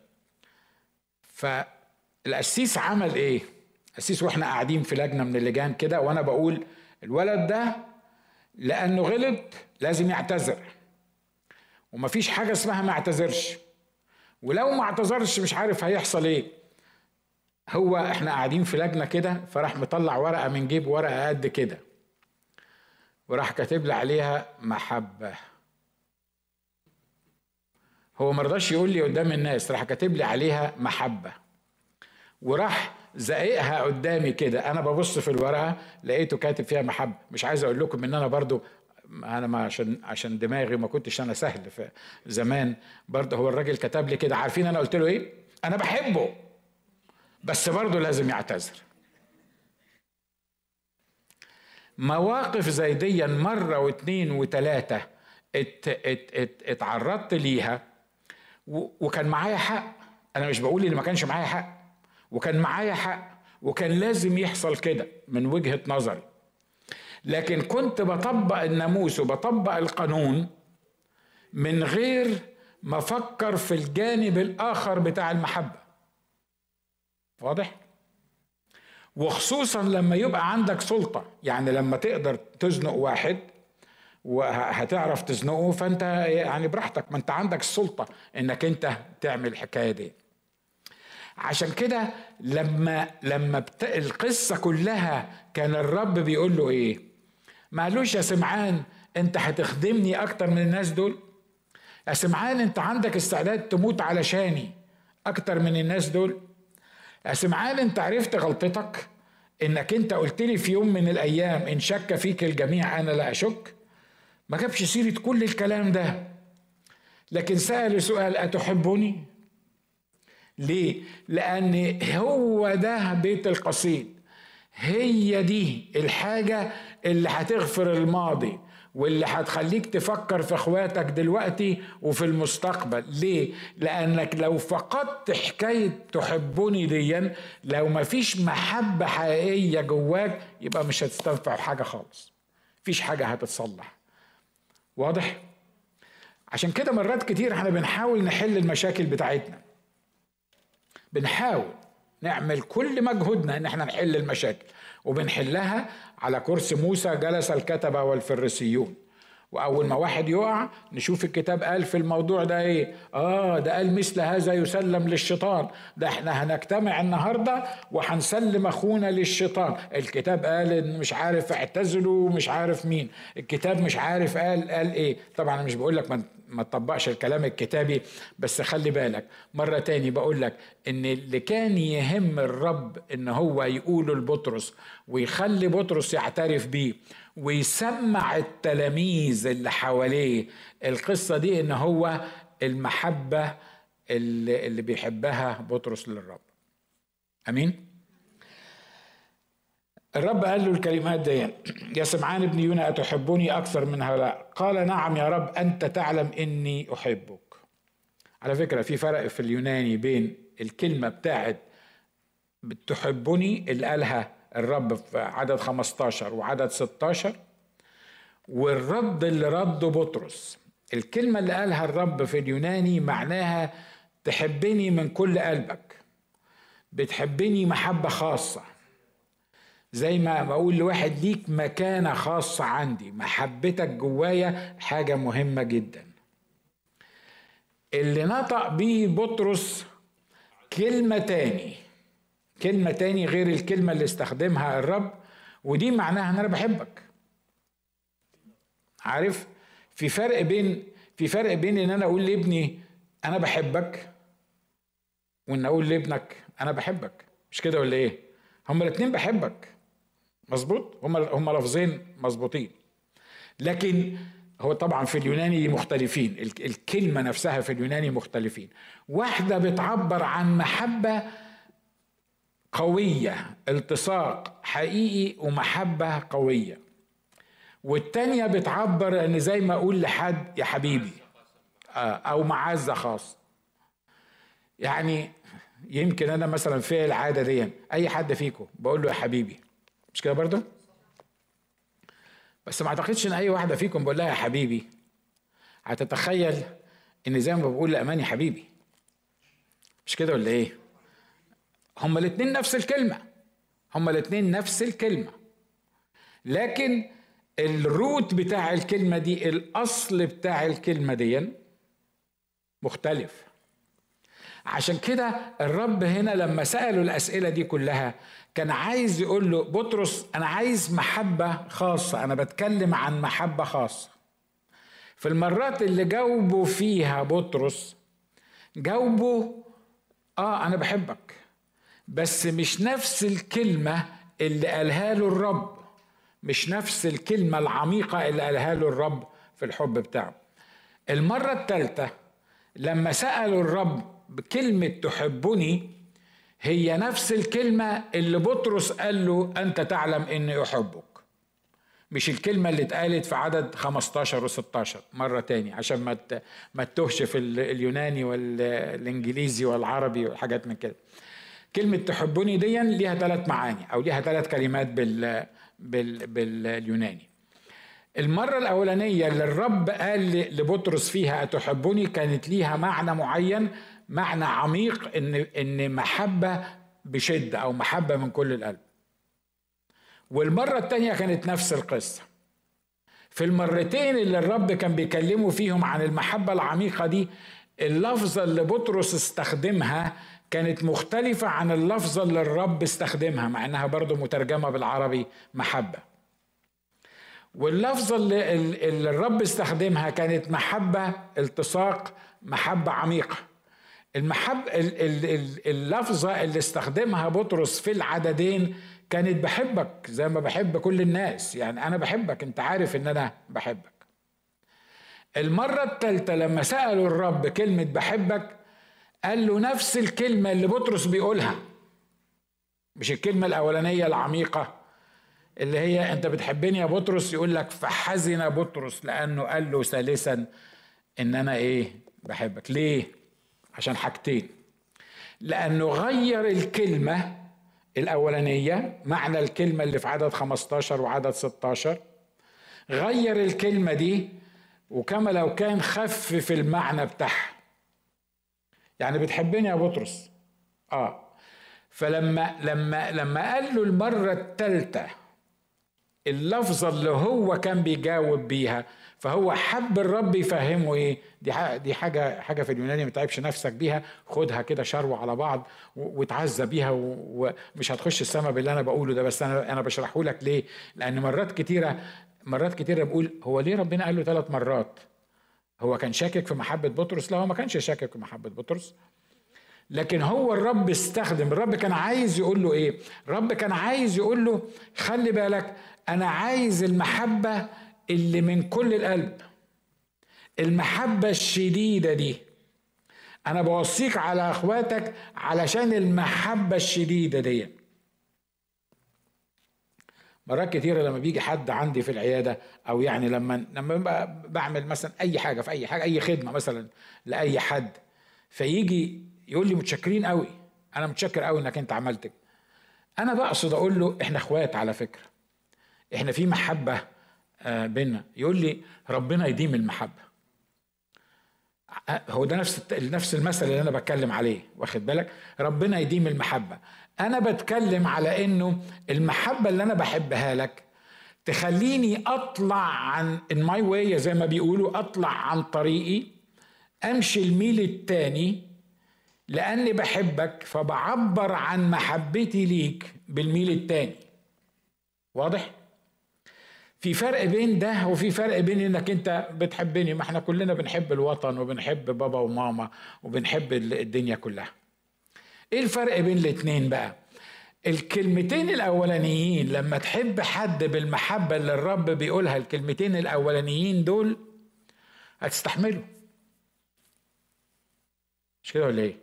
فالقسيس عمل ايه؟ القسيس واحنا قاعدين في لجنه من اللجان كده، وانا بقول الولد ده لانه غلط لازم يعتذر، ومفيش حاجه اسمها ما اعتذرش، ولو ما اعتذرش مش عارف هيحصل ايه. هو احنا قاعدين في لجنه كده، فراح مطلع ورقه من جيب، ورقه قد كده، وراح كاتب لي عليها محبه. هو ما رضاش يقول لي قدام الناس، راح كاتب لي عليها محبه، وراح زقيقها قدامي كده. انا ببص في الورقه لقيته كاتب فيها محبه. مش عايز اقول لكم ان انا برضو انا ما عشان عشان دماغي ما كنتش انا سهل في زمان برضه. هو الراجل كتب لي كده، عارفين انا قلت له ايه؟ انا بحبه بس برضه لازم يعتذر. مواقف زي دي مره واثنين وثلاثه ات ات ات اتعرضت ليها وكان معايا حق. انا مش بقول ان ما كانش معايا حق، وكان معايا حق، وكان لازم يحصل كده من وجهة نظري، لكن كنت بطبق الناموس وبطبق القانون من غير ما افكر في الجانب الاخر بتاع المحبة. واضح؟ وخصوصا لما يبقى عندك سلطة، يعني لما تقدر تزنق واحد وهتعرف تزنقه فانت يعني براحتك، ما انت عندك السلطة انك انت تعمل الحكاية دي. عشان كده لما لما بت... القصة كلها كان الرب بيقول له ايه؟ ما قالوش يا سمعان انت هتخدمني اكتر من الناس دول؟ يا سمعان انت عندك استعداد تموت علشاني اكتر من الناس دول؟ يا سمعان انت عرفت غلطتك انك انت قلت لي في يوم من الايام ان شك فيك الجميع انا لا اشك؟ ما جابش سيرة كل الكلام ده، لكن سأل سؤال: أتحبني؟ ليه؟ لأن هو ده بيت القصيد، هي دي الحاجة اللي هتغفر الماضي واللي هتخليك تفكر في اخواتك دلوقتي وفي المستقبل. ليه؟ لأنك لو فقدت حكاية تحبني ديا، لو ما فيش محبة حقيقية جواك، يبقى مش هتستنفع حاجة خالص، فيش حاجة هتتصلح. واضح؟ عشان كده مرات كتير احنا بنحاول نحل المشاكل بتاعتنا، بنحاول نعمل كل مجهودنا ان احنا نحل المشاكل، وبنحلها على كرسي موسى جلس الكتبة والفريسيون. واول ما واحد يقع نشوف الكتاب قال في الموضوع ده ايه. اه ده قال مثل هذا يسلم للشيطان، ده احنا هنجتمع النهارده وهنسلم اخونا للشيطان. الكتاب قال ان مش عارف اعتزلوا مش عارف مين، الكتاب مش عارف قال قال ايه. طبعا انا مش بقول لك ما ما تطبقش الكلام الكتابي، بس خلي بالك مرة تاني بقول لك ان اللي كان يهم الرب ان هو يقوله لبطرس ويخلي بطرس يعترف بيه ويسمع التلاميذ اللي حواليه القصة دي، ان هو المحبة اللي, اللي بيحبها بطرس للرب. امين. الرب قال له الكلمات دي: يا سمعان ابن يونا أتحبني أكثر من هؤلاء؟ قال نعم يا رب أنت تعلم إني أحبك. على فكرة في فرق في اليوناني بين الكلمة بتاعت تحبني اللي قالها الرب في عدد خمستاشر وعدد ستاشر، والرد اللي رده بطرس. الكلمة اللي قالها الرب في اليوناني معناها تحبني من كل قلبك، بتحبني محبة خاصة، زي ما بقول لواحد ليك مكانة خاصة عندي، محبتك جوايا حاجة مهمة جدا. اللي نطق بيه بطرس كلمة تاني، كلمة تاني غير الكلمة اللي استخدمها الرب، ودي معناها ان انا بحبك. عارف في فرق بين في فرق بين ان انا اقول لابني انا بحبك، وان اقول لابنك انا بحبك، مش كده ولا ايه؟ هما الاثنين بحبك، مظبوط، هما هما لفظين مظبوطين، لكن هو طبعا في اليوناني مختلفين، الكلمة نفسها في اليوناني مختلفين. واحدة بتعبر عن محبة قوية، التصاق حقيقي ومحبة قوية، والتانية بتعبر ان زي ما اقول لحد يا حبيبي او معزة خاص. يعني يمكن انا مثلا في العادة دي اي حد فيكم بقول له يا حبيبي، مش كده برضه؟ بس ما اعتقدش ان اي واحدة فيكم بقول لها يا حبيبي هتتخيل ان زي ما بقول لأماني حبيبي، مش كده ولا ايه؟ هما الاتنين نفس الكلمة، هما الاتنين نفس الكلمة، لكن الروت بتاع الكلمة دي، الاصل بتاع الكلمة دي مختلف. عشان كده الرب هنا لما سألوا الأسئلة دي كلها كان عايز يقول له بطرس أنا عايز محبة خاصة، أنا بتكلم عن محبة خاصة. في المرات اللي جاوبوا فيها بطرس جاوبوا آه أنا بحبك، بس مش نفس الكلمة اللي قالها له الرب، مش نفس الكلمة العميقة اللي قالها له الرب في الحب بتاعه. المرة الثالثة لما سألوا الرب بكلمة تحبني، هي نفس الكلمة اللي بطرس قال له أنت تعلم إني أحبك، مش الكلمة اللي اتقالت في عدد خمستاشر و ستاشر مرة تاني، عشان ما ما تتوهش في اليوناني والإنجليزي والعربي وحاجات من كده. كلمة تحبني دي ليها ثلاث معاني أو ليها ثلاث كلمات بال بال باليوناني. المرة الأولانية اللي الرب قال لبطرس فيها أتحبني كانت ليها معنى معين، معنى عميق، إن إن محبة بشدة أو محبة من كل القلب. والمرة التانية كانت نفس القصة. في المرتين اللي الرب كان بيكلمه فيهم عن المحبة العميقة دي، اللفظة اللي بطرس استخدمها كانت مختلفة عن اللفظة اللي الرب استخدمها، مع إنها برضو مترجمة بالعربي محبة. واللفظة اللي, اللي الرب استخدمها كانت محبة التصاق، محبة عميقة. المحب اللفظة اللي استخدمها بطرس في العددين كانت بحبك زي ما بحب كل الناس، يعني أنا بحبك، أنت عارف إن أنا بحبك. المرة الثالثة لما سألوا الرب كلمة بحبك قال له نفس الكلمة اللي بطرس بيقولها، مش الكلمة الأولانية العميقة اللي هي أنت بتحبني يا بطرس، يقول لك فحزن بطرس لأنه قال له ثالثا إن أنا إيه بحبك. ليه؟ عشان حاجتين، لأنه غير الكلمة الأولانية، معنى الكلمة اللي في عدد خمستاشر وعدد ستاشر، غير الكلمة دي وكما لو كان خفف المعنى بتاعها. يعني بتحبني يا بطرس آه فلما لما لما قال له المرة الثالثة اللفظة اللي هو كان بيجاوب بيها، فهو حب الرب يفهمه ايه دي. دي حاجه حاجه في اليوناني ما تعبش نفسك بيها، خدها كده شروع على بعض وتعزى بيها، ومش هتخش السما باللي انا بقوله ده، بس انا انا بشرحه لك ليه. لان مرات كتيره مرات كتيره بقول هو ليه ربنا قال له ثلاث مرات؟ هو كان شاكك في محبه بطرس؟ لا، هو ما كانش شاكك في محبه بطرس، لكن هو الرب استخدم. الرب كان عايز يقول له ايه؟ الرب كان عايز يقول له خلي بالك، انا عايز المحبة اللي من كل القلب، المحبة الشديدة دي. انا بوصيك على اخواتك علشان المحبة الشديدة دي. مرات كتيرة لما بيجي حد عندي في العيادة، او يعني لما لما بعمل مثلا اي حاجة في اي حاجة، اي خدمة مثلا لاي حد، فيجي يقول لي متشكرين قوي، انا متشكر قوي انك انت عملت. انا بقصد اقول له احنا اخوات على فكرة، احنا في محبة بينا. يقول لي ربنا يديم المحبة. هو ده نفس نفس المثل اللي انا بتكلم عليه، واخد بالك؟ ربنا يديم المحبة. انا بتكلم على انه المحبة اللي انا بحبها لك تخليني اطلع عن in my way زي ما بيقولوا، اطلع عن طريقي، امشي الميل التاني، لاني بحبك فبعبر عن محبتي ليك بالميل التاني. واضح؟ في فرق بين ده وفي فرق بين انك انت بتحبني. ما احنا كلنا بنحب الوطن وبنحب بابا وماما وبنحب الدنيا كلها، ايه الفرق بين الاتنين بقى؟ الكلمتين الاولانيين لما تحب حد بالمحبة اللي الرب بيقولها، الكلمتين الاولانيين دول هتستحمله، مش كده ولا ايه؟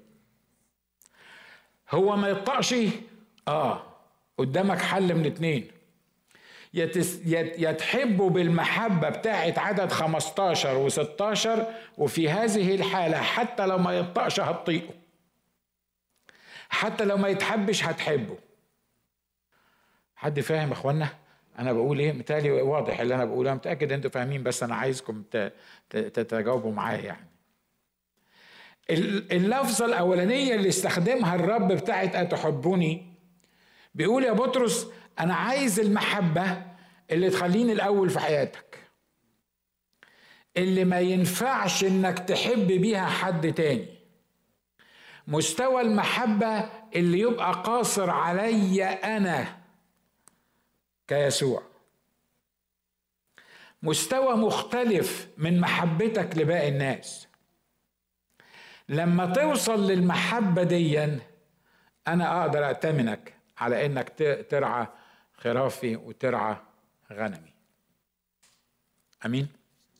هو ما يطقش، اه قدامك حل من اتنين، يا تحبه بالمحبة بتاعت عدد خمستاشر وستاشر، وفي هذه الحالة حتى لو ما يطقش هتطيقه، حتى لو ما يتحبش هتحبه. حد فاهم يا اخوانا انا بقول ايه؟ متهيألي واضح اللي انا بقوله، متأكد انتوا فاهمين، بس انا عايزكم تتجاوبوا معايا. يعني اللفظة الاولانية اللي استخدمها الرب بتاعت أتحبوني، بيقول يا بطرس انا عايز المحبة اللي تخليني الاول في حياتك، اللي ما ينفعش انك تحب بيها حد تاني، مستوى المحبة اللي يبقى قاصر علي انا كيسوع، مستوى مختلف من محبتك لباقي الناس. لما توصل للمحبة دي انا اقدر اتمنك على انك ترعى خرافي وترعى غنمي. امين.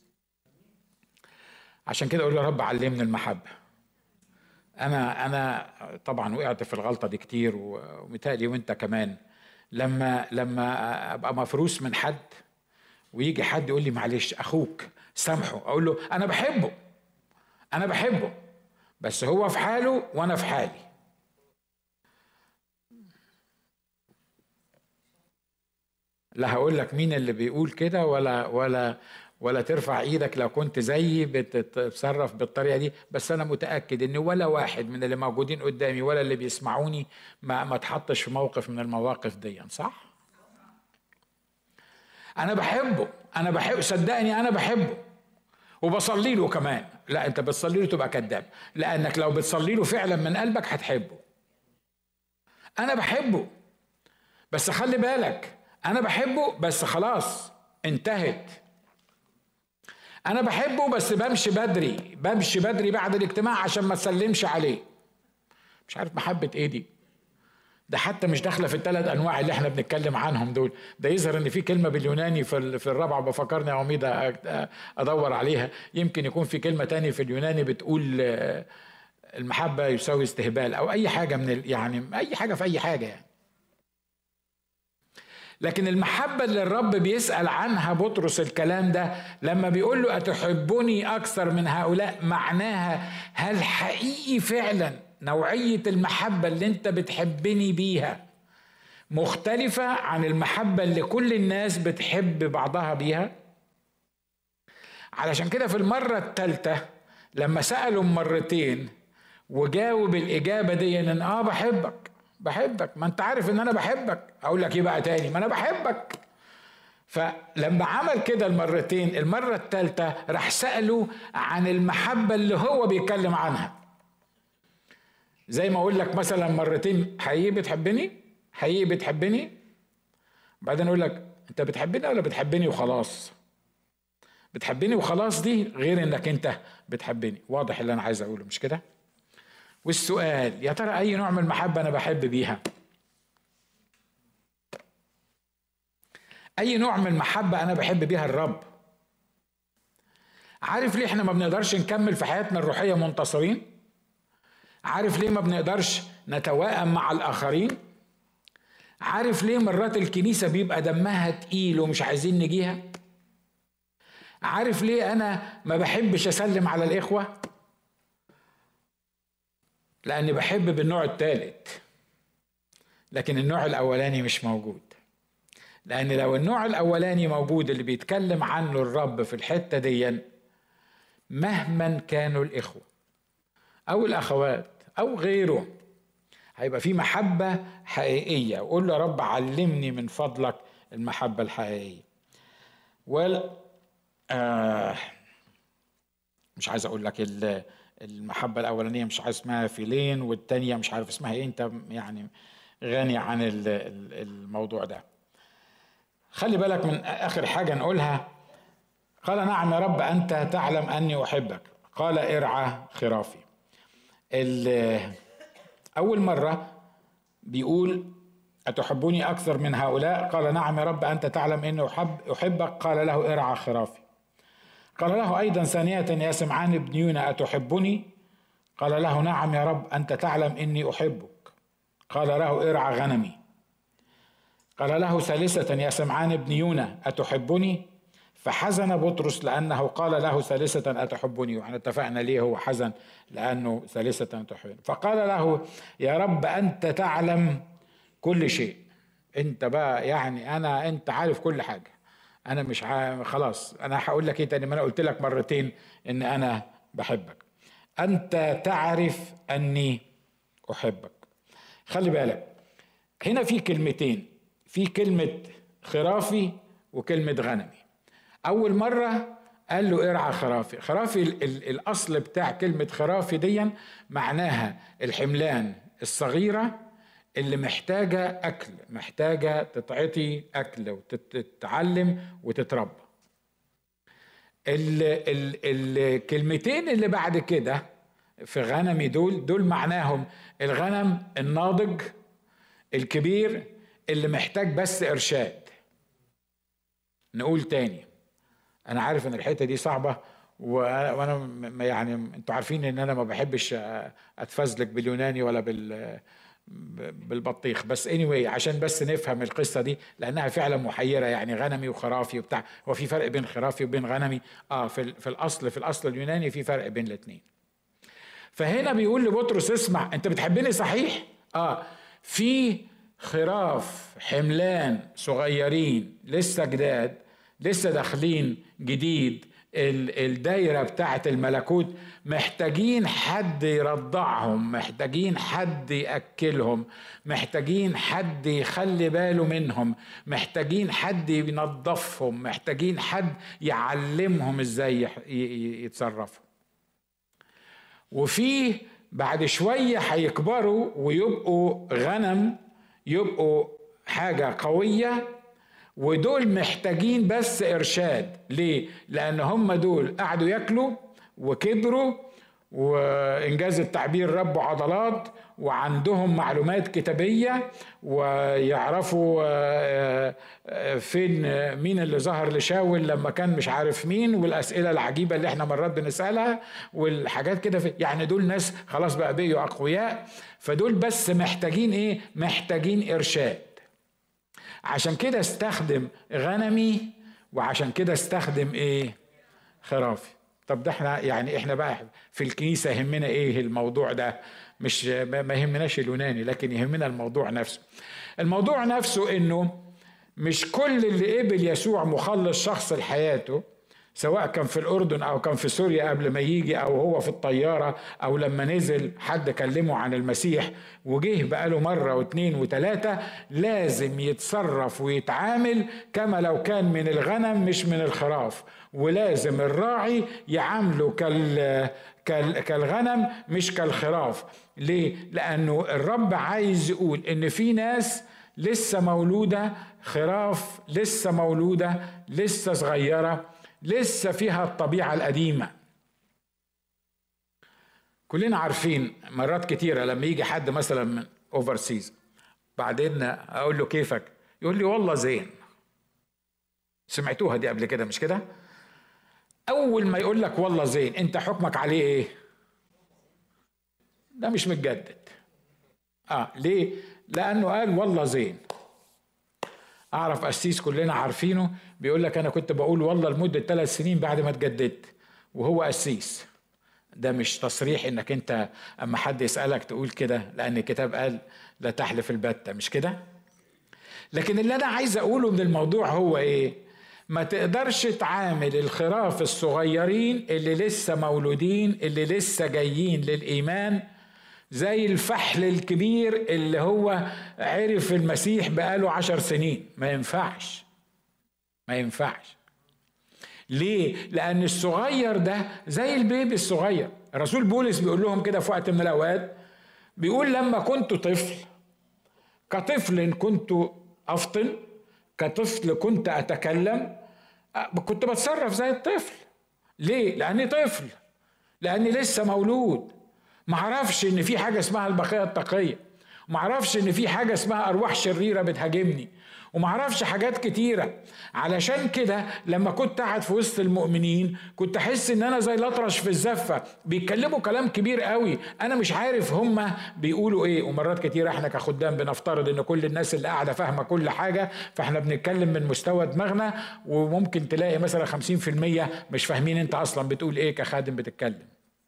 عشان كده اقول يا رب علمني المحبة. انا انا طبعا وقعت في الغلطة دي كتير، ومتهيألي وانت كمان، لما لما ابقى مفروس من حد ويجي حد يقول لي معلش اخوك سامحه، اقول له انا بحبه انا بحبه بس هو في حاله وانا في حالي. لا هقول لك مين اللي بيقول كده، ولا ولا ولا ترفع ايدك لو كنت زيي بتتصرف بالطريقه دي، بس انا متاكد ان ولا واحد من اللي موجودين قدامي ولا اللي بيسمعوني ما ما تحطش في موقف من المواقف دي، صح؟ انا بحبه انا بحب صدقني انا بحبه وبصلي له كمان. لا انت بتصلي له تبقى كذاب، لانك لو بتصلي له فعلا من قلبك هتحبه. انا بحبه بس خلي بالك، انا بحبه بس خلاص انتهت. انا بحبه بس بمشي بدري بمشي بدري بعد الاجتماع عشان ما تسلمش عليه. مش عارف محبة ايه دي، ده حتى مش داخله في الثلاث انواع اللي احنا بنتكلم عنهم دول. ده يظهر ان في كلمه باليوناني في في الرابعه، بفكرني يا عميده ادور عليها، يمكن يكون في كلمه تاني في اليوناني بتقول المحبه يساوي استهبال او اي حاجه من يعني اي حاجه في اي حاجه يعني. لكن المحبه اللي الرب بيسال عنها بطرس الكلام ده لما بيقول له اتحبني اكثر من هؤلاء، معناها هل حقيقي فعلا نوعية المحبة اللي انت بتحبني بيها مختلفة عن المحبة اللي كل الناس بتحب بعضها بيها؟ علشان كده في المرة الثالثة لما سألوا مرتين وجاوب الإجابة دي ان اه بحبك بحبك ما انت عارف ان انا بحبك، اقول لك ايه بقى تاني؟ ما انا بحبك. فلما عمل كده المرتين، المرة الثالثة راح سألوا عن المحبة اللي هو بيتكلم عنها. زي ما اقول لك مثلا مرتين حقيقي بتحبني حقيقي بتحبني، بعدين اقول لك انت بتحبني ولا بتحبني وخلاص؟ بتحبني وخلاص دي غير انك انت بتحبني. واضح اللي انا عايز اقوله مش كده؟ والسؤال يا ترى اي نوع من المحبة انا بحب بيها؟ اي نوع من المحبة انا بحب بيها الرب؟ عارف ليه احنا ما بنقدرش نكمل في حياتنا الروحية منتصرين؟ عارف ليه ما بنقدرش نتوائم مع الآخرين؟ عارف ليه مرات الكنيسة بيبقى دمها تقيل ومش عايزين نجيها؟ عارف ليه أنا ما بحبش أسلم على الإخوة؟ لأني بحب بالنوع الثالث، لكن النوع الأولاني مش موجود. لأن لو النوع الأولاني موجود اللي بيتكلم عنه الرب في الحتة دي، مهما كانوا الإخوة أو الأخوات أو غيره هيبقى في محبة حقيقية. وقول له يا رب علمني من فضلك المحبة الحقيقية. وال آه مش عايز أقول لك المحبة الأولانية مش عارف اسمها فيلين، والتانية مش عارف اسمها إيه، أنت يعني غني عن الموضوع ده. خلي بالك من آخر حاجة نقولها. قال نعم يا رب أنت تعلم أني أحبك، قال ارعى خرافي. أول مرة بيقول أتحبني أكثر من هؤلاء؟ قال نعم يا رب أنت تعلم إني أحب أحبك. قال له ارعى خرافي. قال له أيضا ثانية يا سمعان بن يونا أتحبني؟ قال له نعم يا رب أنت تعلم إني أحبك. قال له ارعى غنمي. قال له ثالثة يا سمعان بن يونا أتحبني؟ فحزن بطرس لأنه قال له ثالثة أتحبني، وإحنا اتفقنا ليه هو حزن، لأنه ثالثة أتحبني. فقال له يا رب أنت تعلم كل شيء، أنت بقى يعني أنا أنت عارف كل حاجة، أنا مش ع... خلاص أنا هقول لك إيه تاني؟ ما أنا قلت لك مرتين إن أنا بحبك، أنت تعرف أني أحبك. خلي بالك هنا في كلمتين، في كلمة خرافي وكلمة غنمي. أول مرة قال له ارعى خرافي. خرافي ال ال الأصل بتاع كلمة خرافي دي معناها الحملان الصغيرة اللي محتاجة أكل، محتاجة تتعطي أكل وتتعلم وتتربى. ال ال الكلمتين اللي بعد كده في غنمي دول دول معناهم الغنم الناضج الكبير اللي محتاج بس إرشاد. نقول تاني، أنا عارف إن الحتة دي صعبة، وأنا يعني أنتوا عارفين إن أنا ما بحبش أتفزلك باليوناني ولا بال بالبطيخ، بس anyway عشان بس نفهم القصة دي لأنها فعلا محيرة. يعني غنمي وخرافي وبتاع، هو في فرق بين خرافي وبين غنمي؟ آه في, في الأصل في الأصل اليوناني في فرق بين الاثنين. فهنا بيقول لبطرس اسمع، أنت بتحبني صحيح؟ آه في خراف حملان صغيرين لسه جداد لسه داخلين جديد الدايرة بتاعت الملكوت، محتاجين حد يرضعهم، محتاجين حد يأكلهم، محتاجين حد يخلي باله منهم، محتاجين حد ينظفهم، محتاجين حد يعلمهم ازاي يتصرفوا. وفي بعد شوية هيكبروا ويبقوا غنم، يبقوا حاجة قوية، ودول محتاجين بس إرشاد. ليه؟ لأن هم دول قعدوا يأكلوا وكبروا وإنجاز التعبير ربوا عضلات وعندهم معلومات كتابية ويعرفوا فين مين اللي ظهر لشاول لما كان مش عارف مين، والأسئلة العجيبة اللي احنا مرات بنسألها والحاجات كده. يعني دول ناس خلاص بقى بقوا أقوياء، فدول بس محتاجين إيه؟ محتاجين إرشاد. عشان كده استخدم غنمي، وعشان كده استخدم ايه؟ خرافي. طب ده احنا يعني احنا بقى في الكنيسة يهمنا ايه الموضوع ده؟ مش ما يهمناش اليوناني، لكن يهمنا الموضوع نفسه. الموضوع نفسه انه مش كل اللي قبل يسوع مخلص شخص لحياته، سواء كان في الأردن أو كان في سوريا قبل ما يجي، أو هو في الطيارة، أو لما نزل حد كلمه عن المسيح وجيه بقاله مرة واثنين وثلاثة، لازم يتصرف ويتعامل كما لو كان من الغنم مش من الخراف، ولازم الراعي يعامله كال كالغنم مش كالخراف. ليه؟ لأنه الرب عايز يقول إن في ناس لسه مولودة خراف، لسه مولودة لسه صغيرة، لسه فيها الطبيعة القديمة. كلنا عارفين مرات كتيرة لما يجي حد مثلا من اوفرسيز، بعدين اقول له كيفك؟ يقول لي والله زين. سمعتوها دي قبل كده مش كده؟ اول ما يقول لك والله زين انت حكمك عليه ايه؟ ده مش متجدد. اه ليه؟ لانه قال والله زين. اعرف قسيس كلنا عارفينه بيقول لك انا كنت بقول والله لمده ثلاث سنين بعد ما اتجددت، وهو قسيس. ده مش تصريح انك انت اما حد يسالك تقول كده، لان الكتاب قال لا تحلف البتة، مش كده؟ لكن اللي انا عايز اقوله من الموضوع هو ايه؟ ما تقدرش تعامل الخراف الصغيرين اللي لسه مولودين اللي لسه جايين للايمان زي الفحل الكبير اللي هو عرف المسيح بقاله عشر سنين. ما ينفعش، ما ينفعش. ليه؟ لأن الصغير ده زي البيبي الصغير. الرسول بولس بيقول لهم كده في وقت من الأوقات، بيقول لما كنت طفل كطفل كنت أفطن، كطفل كنت أتكلم، كنت بتصرف زي الطفل. ليه؟ لأني طفل، لأني لسه مولود. ما اعرفش ان في حاجه اسمها البقيه التقيه، وما اعرفش ان في حاجه اسمها ارواح شريره بتهاجمني، وما اعرفش حاجات كتيره. علشان كده لما كنت قاعد في وسط المؤمنين كنت احس ان انا زي الاطرش في الزفه، بيتكلموا كلام كبير قوي انا مش عارف هم بيقولوا ايه. ومرات كتيره احنا كخدام بنفترض ان كل الناس اللي قاعده فاهمه كل حاجه، فاحنا بنتكلم من مستوى دماغنا، وممكن تلاقي مثلا خمسين في المية مش فاهمين انت اصلا بتقول ايه كخادم بتتكلم.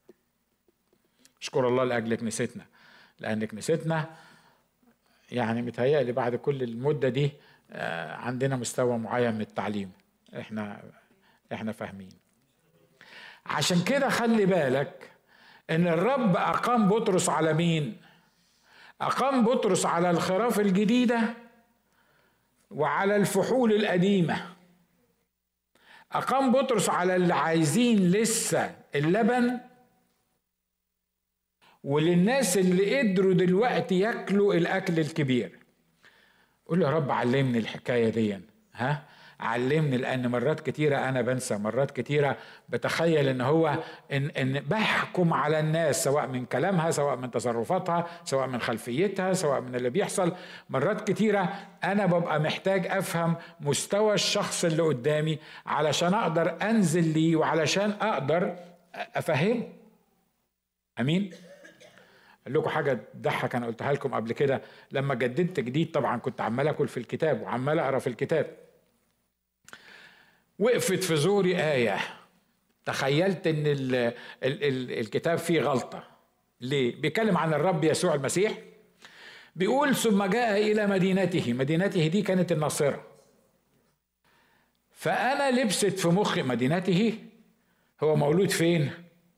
اشكر الله لاجل كنيستنا، لان كنيستنا يعني متهيألي بعد كل المدة دي عندنا مستوى معين من التعليم، احنا احنا فاهمين. عشان كده خلي بالك ان الرب اقام بطرس على مين؟ اقام بطرس على الخراف الجديدة وعلى الفحول القديمة. اقام بطرس على اللي عايزين لسه اللبن، وللناس اللي قدروا دلوقتي ياكلوا الاكل الكبير. قول يا رب علمني الحكايه دي، ها علمني، لان مرات كتيره انا بنسى، مرات كتيره بتخيل ان هو ان ان بحكم على الناس سواء من كلامها، سواء من تصرفاتها، سواء من خلفيتها، سواء من اللي بيحصل. مرات كتيره انا ببقى محتاج افهم مستوى الشخص اللي قدامي علشان اقدر انزل ليه وعلشان اقدر افهمه. امين. اقول لكم حاجه تضحك، انا قلتها لكم قبل كده. لما جددت جديد طبعا كنت عمال اكل في الكتاب وعمال اقرا في الكتاب، وقفت في زوري ايه، تخيلت ان ال ال ال الكتاب فيه غلطه. ليه؟ بيتكلم عن الرب يسوع المسيح، بيقول ثم جاء الى مدينته. مدينته دي كانت الناصره. فانا لبست في مخي مدينته، هو مولود فين؟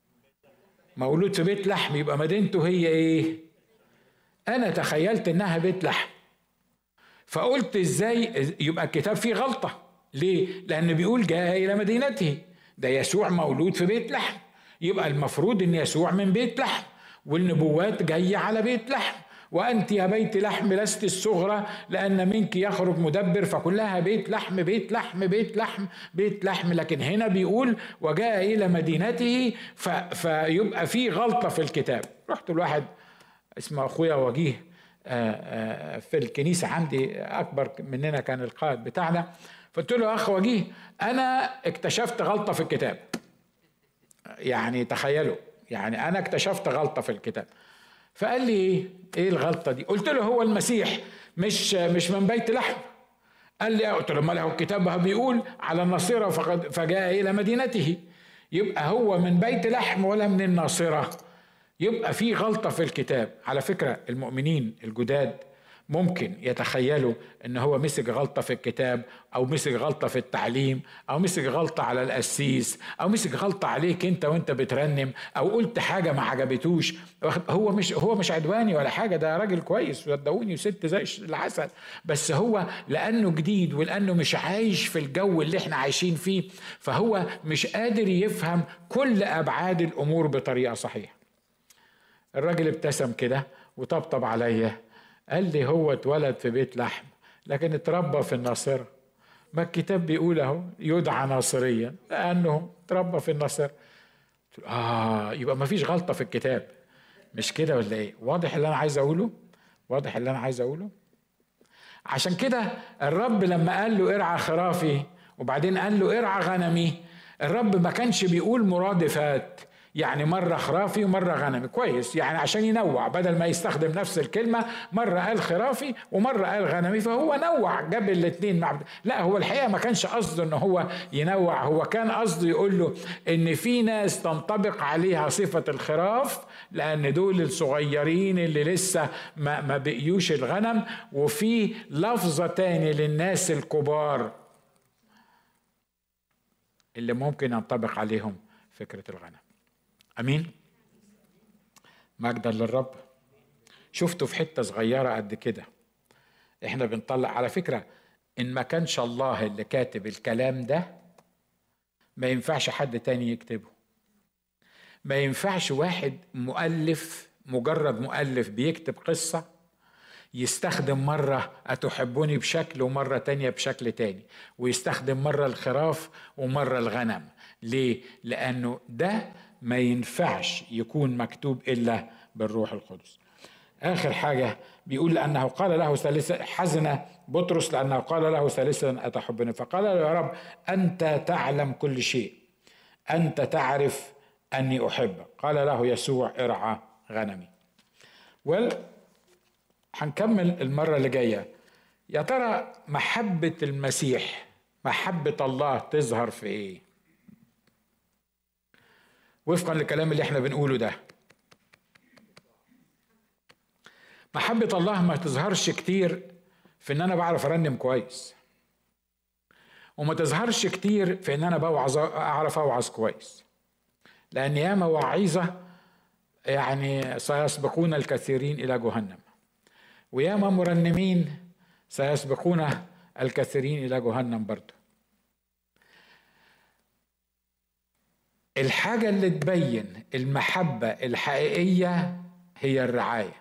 مولود في بيت لحم، يبقى مدينته هي ايه؟ انا تخيلت انها بيت لحم. فقلت ازاي يبقى الكتاب فيه غلطة؟ ليه؟ لان بيقول جاء الى مدينته، ده يسوع مولود في بيت لحم، يبقى المفروض ان يسوع من بيت لحم، والنبوات جاية على بيت لحم. وأنت يا بيت لحم لست الصغرى لأن منك يخرج مدبر، فكلها بيت لحم بيت لحم بيت لحم بيت لحم. لكن هنا بيقول وجاء إلى مدينته، فيبقى في غلطة في الكتاب. رحت الواحد اسمه أخويا وجيه في الكنيسة عندي، أكبر مننا كان القائد بتاعنا، فقلت له أخ وجيه أنا اكتشفت غلطة في الكتاب. يعني تخيلوا، يعني أنا اكتشفت غلطة في الكتاب. فقال لي ايه ايه الغلطه دي؟ قلت له هو المسيح مش مش من بيت لحم. قال لي قلت له ما له الكتاب بيقول على الناصره فجاء الى مدينته، يبقى هو من بيت لحم ولا من الناصره؟ يبقى في غلطه في الكتاب. على فكره المؤمنين الجداد ممكن يتخيلوا ان هو مسك غلطة في الكتاب، او مسك غلطة في التعليم، او مسك غلطة على القسيس، او مسك غلطة عليك انت وانت بترنم، او قلت حاجة ما عجبتوش. هو مش هو مش عدواني ولا حاجة، ده راجل كويس صدقوني وست زي العسل، بس هو لانه جديد ولانه مش عايش في الجو اللي احنا عايشين فيه، فهو مش قادر يفهم كل ابعاد الامور بطريقة صحيحة. الراجل ابتسم كده وطبطب عليا، قال لي هو اتولد في بيت لحم لكن اتربى في الناصرة. ما الكتاب بيقول اهو يدعى ناصريا لأنه اتربى في الناصرة. آه يبقى ما فيش غلطة في الكتاب، مش كده ولا ايه؟ واضح اللي انا عايز اقوله؟ واضح اللي انا عايز اقوله؟ عشان كده الرب لما قال له ارعى خرافي وبعدين قال له ارعى غنمي، الرب ما كانش بيقول مرادفات، يعني مرة خرافي ومرة غنمي. كويس، يعني عشان ينوع، بدل ما يستخدم نفس الكلمة مرة قال خرافي ومرة قال غنمي، فهو نوع جاب الاتنين مع. لا هو الحقيقة ما كانش قصده ان هو ينوع، هو كان قصده يقول له ان في ناس تنطبق عليها صفة الخراف لان دول الصغيرين اللي لسه ما, ما بقيوش الغنم، وفي لفظة تاني للناس الكبار اللي ممكن ينطبق عليهم فكرة الغنم. امين. مجدا للرب. شفتوا في حته صغيره قد كده احنا بنطلع. على فكره ان ما كانش الله اللي كاتب الكلام ده ما ينفعش حد تاني يكتبه. ما ينفعش واحد مؤلف، مجرد مؤلف بيكتب قصه يستخدم مرة أتحبوني بشكل ومرة تانية بشكل تاني، ويستخدم مرة الخراف ومرة الغنم. ليه؟ لأنه ده ما ينفعش يكون مكتوب إلا بالروح القدس. آخر حاجة بيقول لأنه قال له ثالثا، حزن بطرس لأنه قال له ثالثا أتحبني، فقال له يا رب أنت تعلم كل شيء، أنت تعرف أني أحبك. قال له يسوع ارعى غنمي. وال هنكمل المرة اللي جاية. يا ترى محبة المسيح، محبة الله تظهر في ايه وفقا للكلام اللي احنا بنقوله ده؟ محبة الله ما تظهرش كتير في ان انا بعرف ارنم كويس، وما تظهرش كتير في ان انا بوعظ اعرف اوعظ كويس، لان ياما واعظة يعني سيسبقون الكثيرين الى جهنم، وياما مرنمين سيسبقون الكثيرين الى جهنم برضه. الحاجة اللي تبين المحبة الحقيقية هي الرعاية،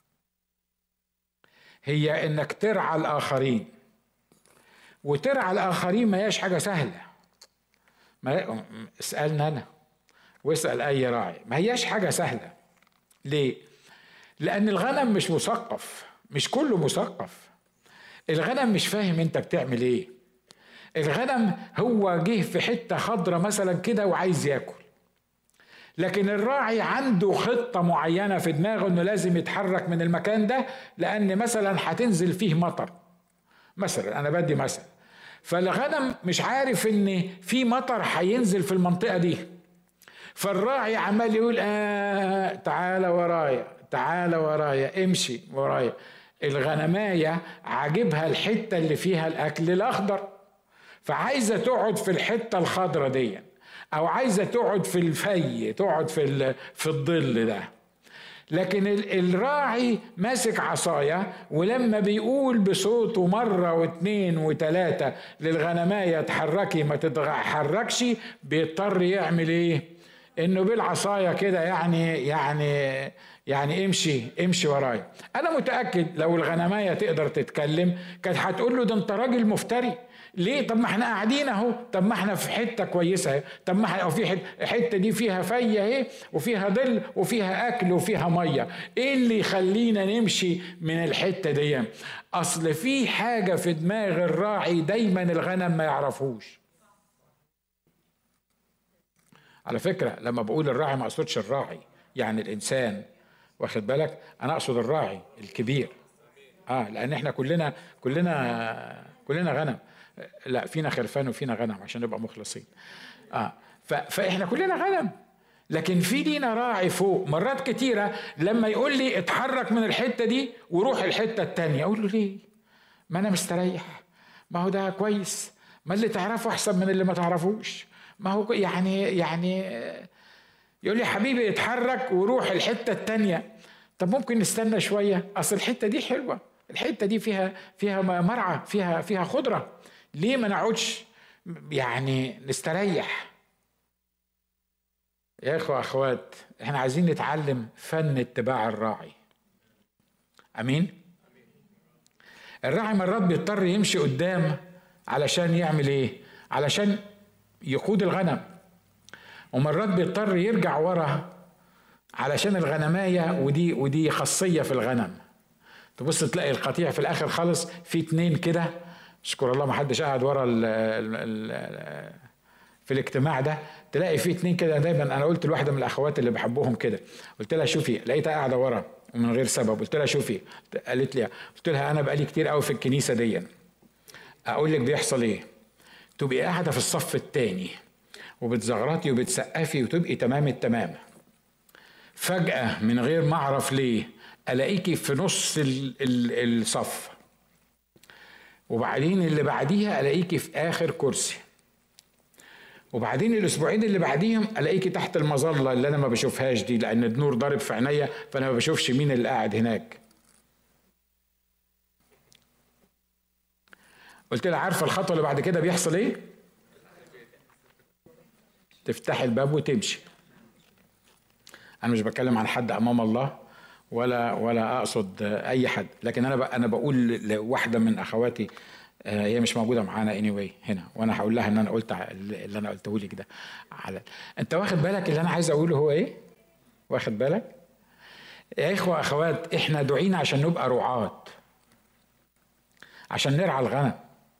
هي انك ترعى الاخرين. وترعى الاخرين ما هياش حاجة سهلة، ما اسألنا انا واسأل اي راعي، ما هياش حاجة سهلة. ليه؟ لان الغنم مش مثقف، مش كله مثقف. الغنم مش فاهم انت بتعمل ايه. الغنم هو جه في حتة خضرة مثلا كده وعايز ياكل، لكن الراعي عنده خطة معينة في دماغه انه لازم يتحرك من المكان ده، لان مثلا هتنزل فيه مطر مثلا، انا بدي مثلا، فالغنم مش عارف ان في مطر هينزل في المنطقة دي، فالراعي عمال يقول آه تعالى ورايا تعالى ورايا امشي ورايا. الغنماية عاجبها الحتة اللي فيها الاكل الاخضر، فعايزة تقعد في الحتة الخضرة دي، او عايزة تقعد في الفي، تقعد في في الظل ده. لكن الراعي ماسك عصاية، ولما بيقول بصوته مرة واثنين وثلاثة للغنماية تحركي ما تتحركش، بيضطر يعمل ايه؟ انه بالعصاية كده يعني يعني يعني امشي امشي ورايا. انا متأكد لو الغنماية تقدر تتكلم كانت هتقول له ده انت راجل مفتري. ليه؟ طب ما احنا قاعدين اهو، طب ما احنا في حته كويسه اهي، طب ما احنا في حته الحته دي فيها فيه اهي، وفيها ظل وفيها اكل وفيها ميه، ايه اللي يخلينا نمشي من الحته دي؟ اصل في حاجه في دماغ الراعي دايما الغنم ما يعرفوش. على فكره لما بقول الراعي ما اقصدش الراعي يعني الانسان، واخد بالك؟ انا اقصد الراعي الكبير. اه لان احنا كلنا كلنا كلنا غنم، لا فينا خرفان وفينا غنم عشان نبقى مخلصين. اه فاحنا كلنا غنم، لكن في لينا راعي فوق. مرات كتيرة لما يقول لي اتحرك من الحتة دي وروح الحتة التانية، اقول له ليه؟ ما انا مستريح، ما هو ده كويس، ما اللي تعرفه احسن من اللي ما تعرفوش، ما هو يعني يعني يقول لي حبيبي اتحرك وروح الحتة التانية. طب ممكن نستنى شوية، اصل الحتة دي حلوة، الحتة دي فيها فيها مرعى، فيها فيها خضرة، ليه ما نقعدش يعني نستريح؟ يا اخوة اخوات، احنا عايزين نتعلم فن اتباع الراعي. امين. الراعي مرات بيضطر يمشي قدام علشان يعمل ايه؟ علشان يقود الغنم، ومرات بيضطر يرجع ورا علشان الغنماية، ودي ودي خاصية في الغنم. تبص تلاقي القطيع في الاخر خالص في اتنين كده، اشكر الله ما حدش قاعد ورا ال ال ال في الاجتماع ده، تلاقي في اتنين كده. دايما انا قلت لواحده من الاخوات اللي بحبهم كده، قلت لها شوفي، لقيتها قاعده ورا ومن غير سبب، قلت لها شوفي، قالت لي، قلت لها انا بقالي كتير قوي في الكنيسه دي، اقول لك بيحصل ايه؟ تبقي قاعده في الصف الثاني وبتزغرطي وبتسقفي وتبقي تمام التمام، فجاه من غير ما اعرف ليه الاقيكي في نص ال ال الصف، وبعدين اللي بعديها الاقيكي في اخر كرسي، وبعدين الاسبوعين اللي بعديهم الاقيكي تحت المظله اللي انا ما بشوفهاش دي، لان النور ضارب في عينيا فانا ما بشوفش مين اللي قاعد هناك. قلت لها عارفه الخطوه اللي بعد كده بيحصل ايه؟ تفتح الباب وتمشي. انا مش بتكلم عن حد امام الله ولا ولا اقصد اي حد، لكن انا انا بقول لواحده من اخواتي هي مش موجوده معانا anyway هنا، وانا هقول لها ان انا قلت اللي انا قلته لك ده. على انت واخد بالك اللي انا عايز اقوله هو ايه؟ واخد بالك يا اخوه اخوات؟ احنا دعينا عشان نبقى رعاة، عشان نرعى الغنم.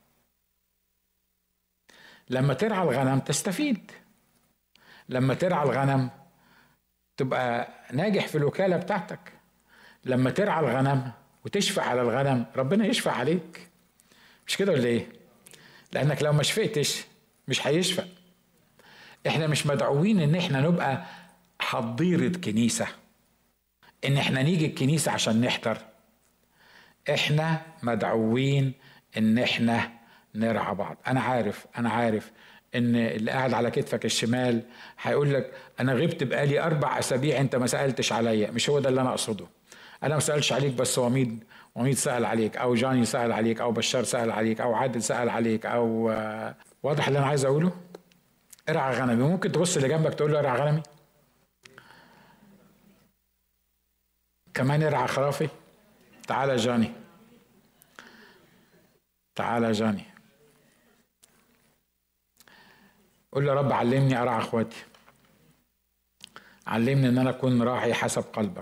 لما ترعى الغنم تستفيد، لما ترعى الغنم تبقى ناجح في الوكالة بتاعتك، لما ترعى الغنم وتشفع على الغنم ربنا يشفع عليك. مش كده ولا ايه؟ لانك لو ما شفقتش مش هيشفق. احنا مش مدعوين ان احنا نبقى حضيرة كنيسة، ان احنا نيجي الكنيسة عشان نحضر. احنا مدعوين ان احنا نرعى بعض. انا عارف انا عارف ان اللي قاعد على كتفك الشمال هيقول لك انا غبت بقالي اربع اسابيع انت ما سالتش عليا. مش هو ده اللي انا اقصده. انا ما سالش عليك، بس وميد وميد سال عليك، او جاني سال عليك، او بشار سال عليك، او عادل سال عليك، او واضح اللي انا عايز اقوله. ارعى غنمي. ممكن تبص اللي جنبك تقول له ارعى غنمي. كمان ارعى خرافي. تعالى جاني، تعالى جاني، قول له رب علمني ارعى اخواتي، علمني ان انا اكون راعي حسب قلبك،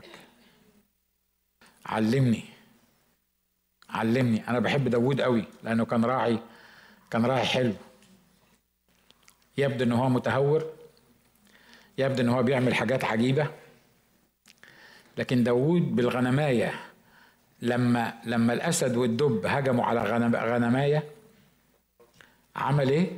علمني علمني. انا بحب داود قوي لانه كان راعي، كان راعي حلو. يبدو ان هو متهور، يبدو ان هو بيعمل حاجات عجيبة، لكن داود بالغنماية لما لما الاسد والدب هجموا على غنم غنماية عمل ايه؟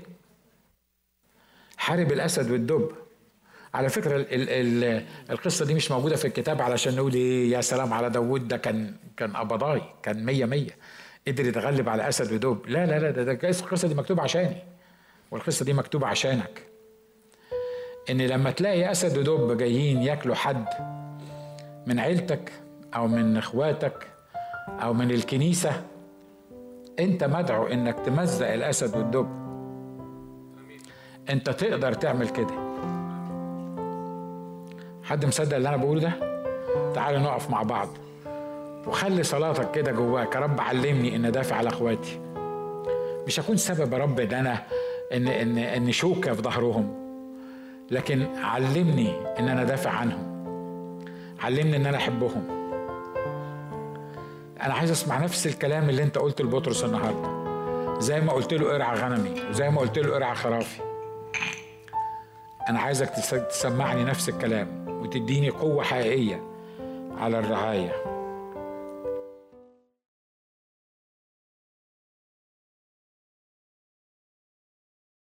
حارب الاسد والدب. على فكرة ال ال ال القصة دي مش موجودة في الكتاب علشان نقول ايه يا سلام على داود ده كان كان قبضاي، كان مية مية قدر يتغلب على اسد ودب. لا لا لا، ده, ده القصة دي مكتوبة عشاني، والقصة دي مكتوبة عشانك. ان لما تلاقي اسد ودب جايين ياكلوا حد من عيلتك او من اخواتك او من الكنيسة، انت مدعو انك تمزق الاسد والدب. انت تقدر تعمل كده. حد مصدق اللي انا بقوله ده؟ تعالوا نقف مع بعض وخلي صلاتك كده جواك. يا رب علمني ان ادافع على اخواتي. مش هكون سبب يا رب ان انا ان ان ان شوكه في ظهرهم، لكن علمني ان انا ادافع عنهم، علمني ان انا احبهم. انا عايز اسمع نفس الكلام اللي انت قلته لبطرس النهارده، زي ما قلت له ارعى غنمي وزي ما قلت له ارعى خرافي. انا عايزك تسمعني نفس الكلام وتديني قوه حقيقيه على الرعايه.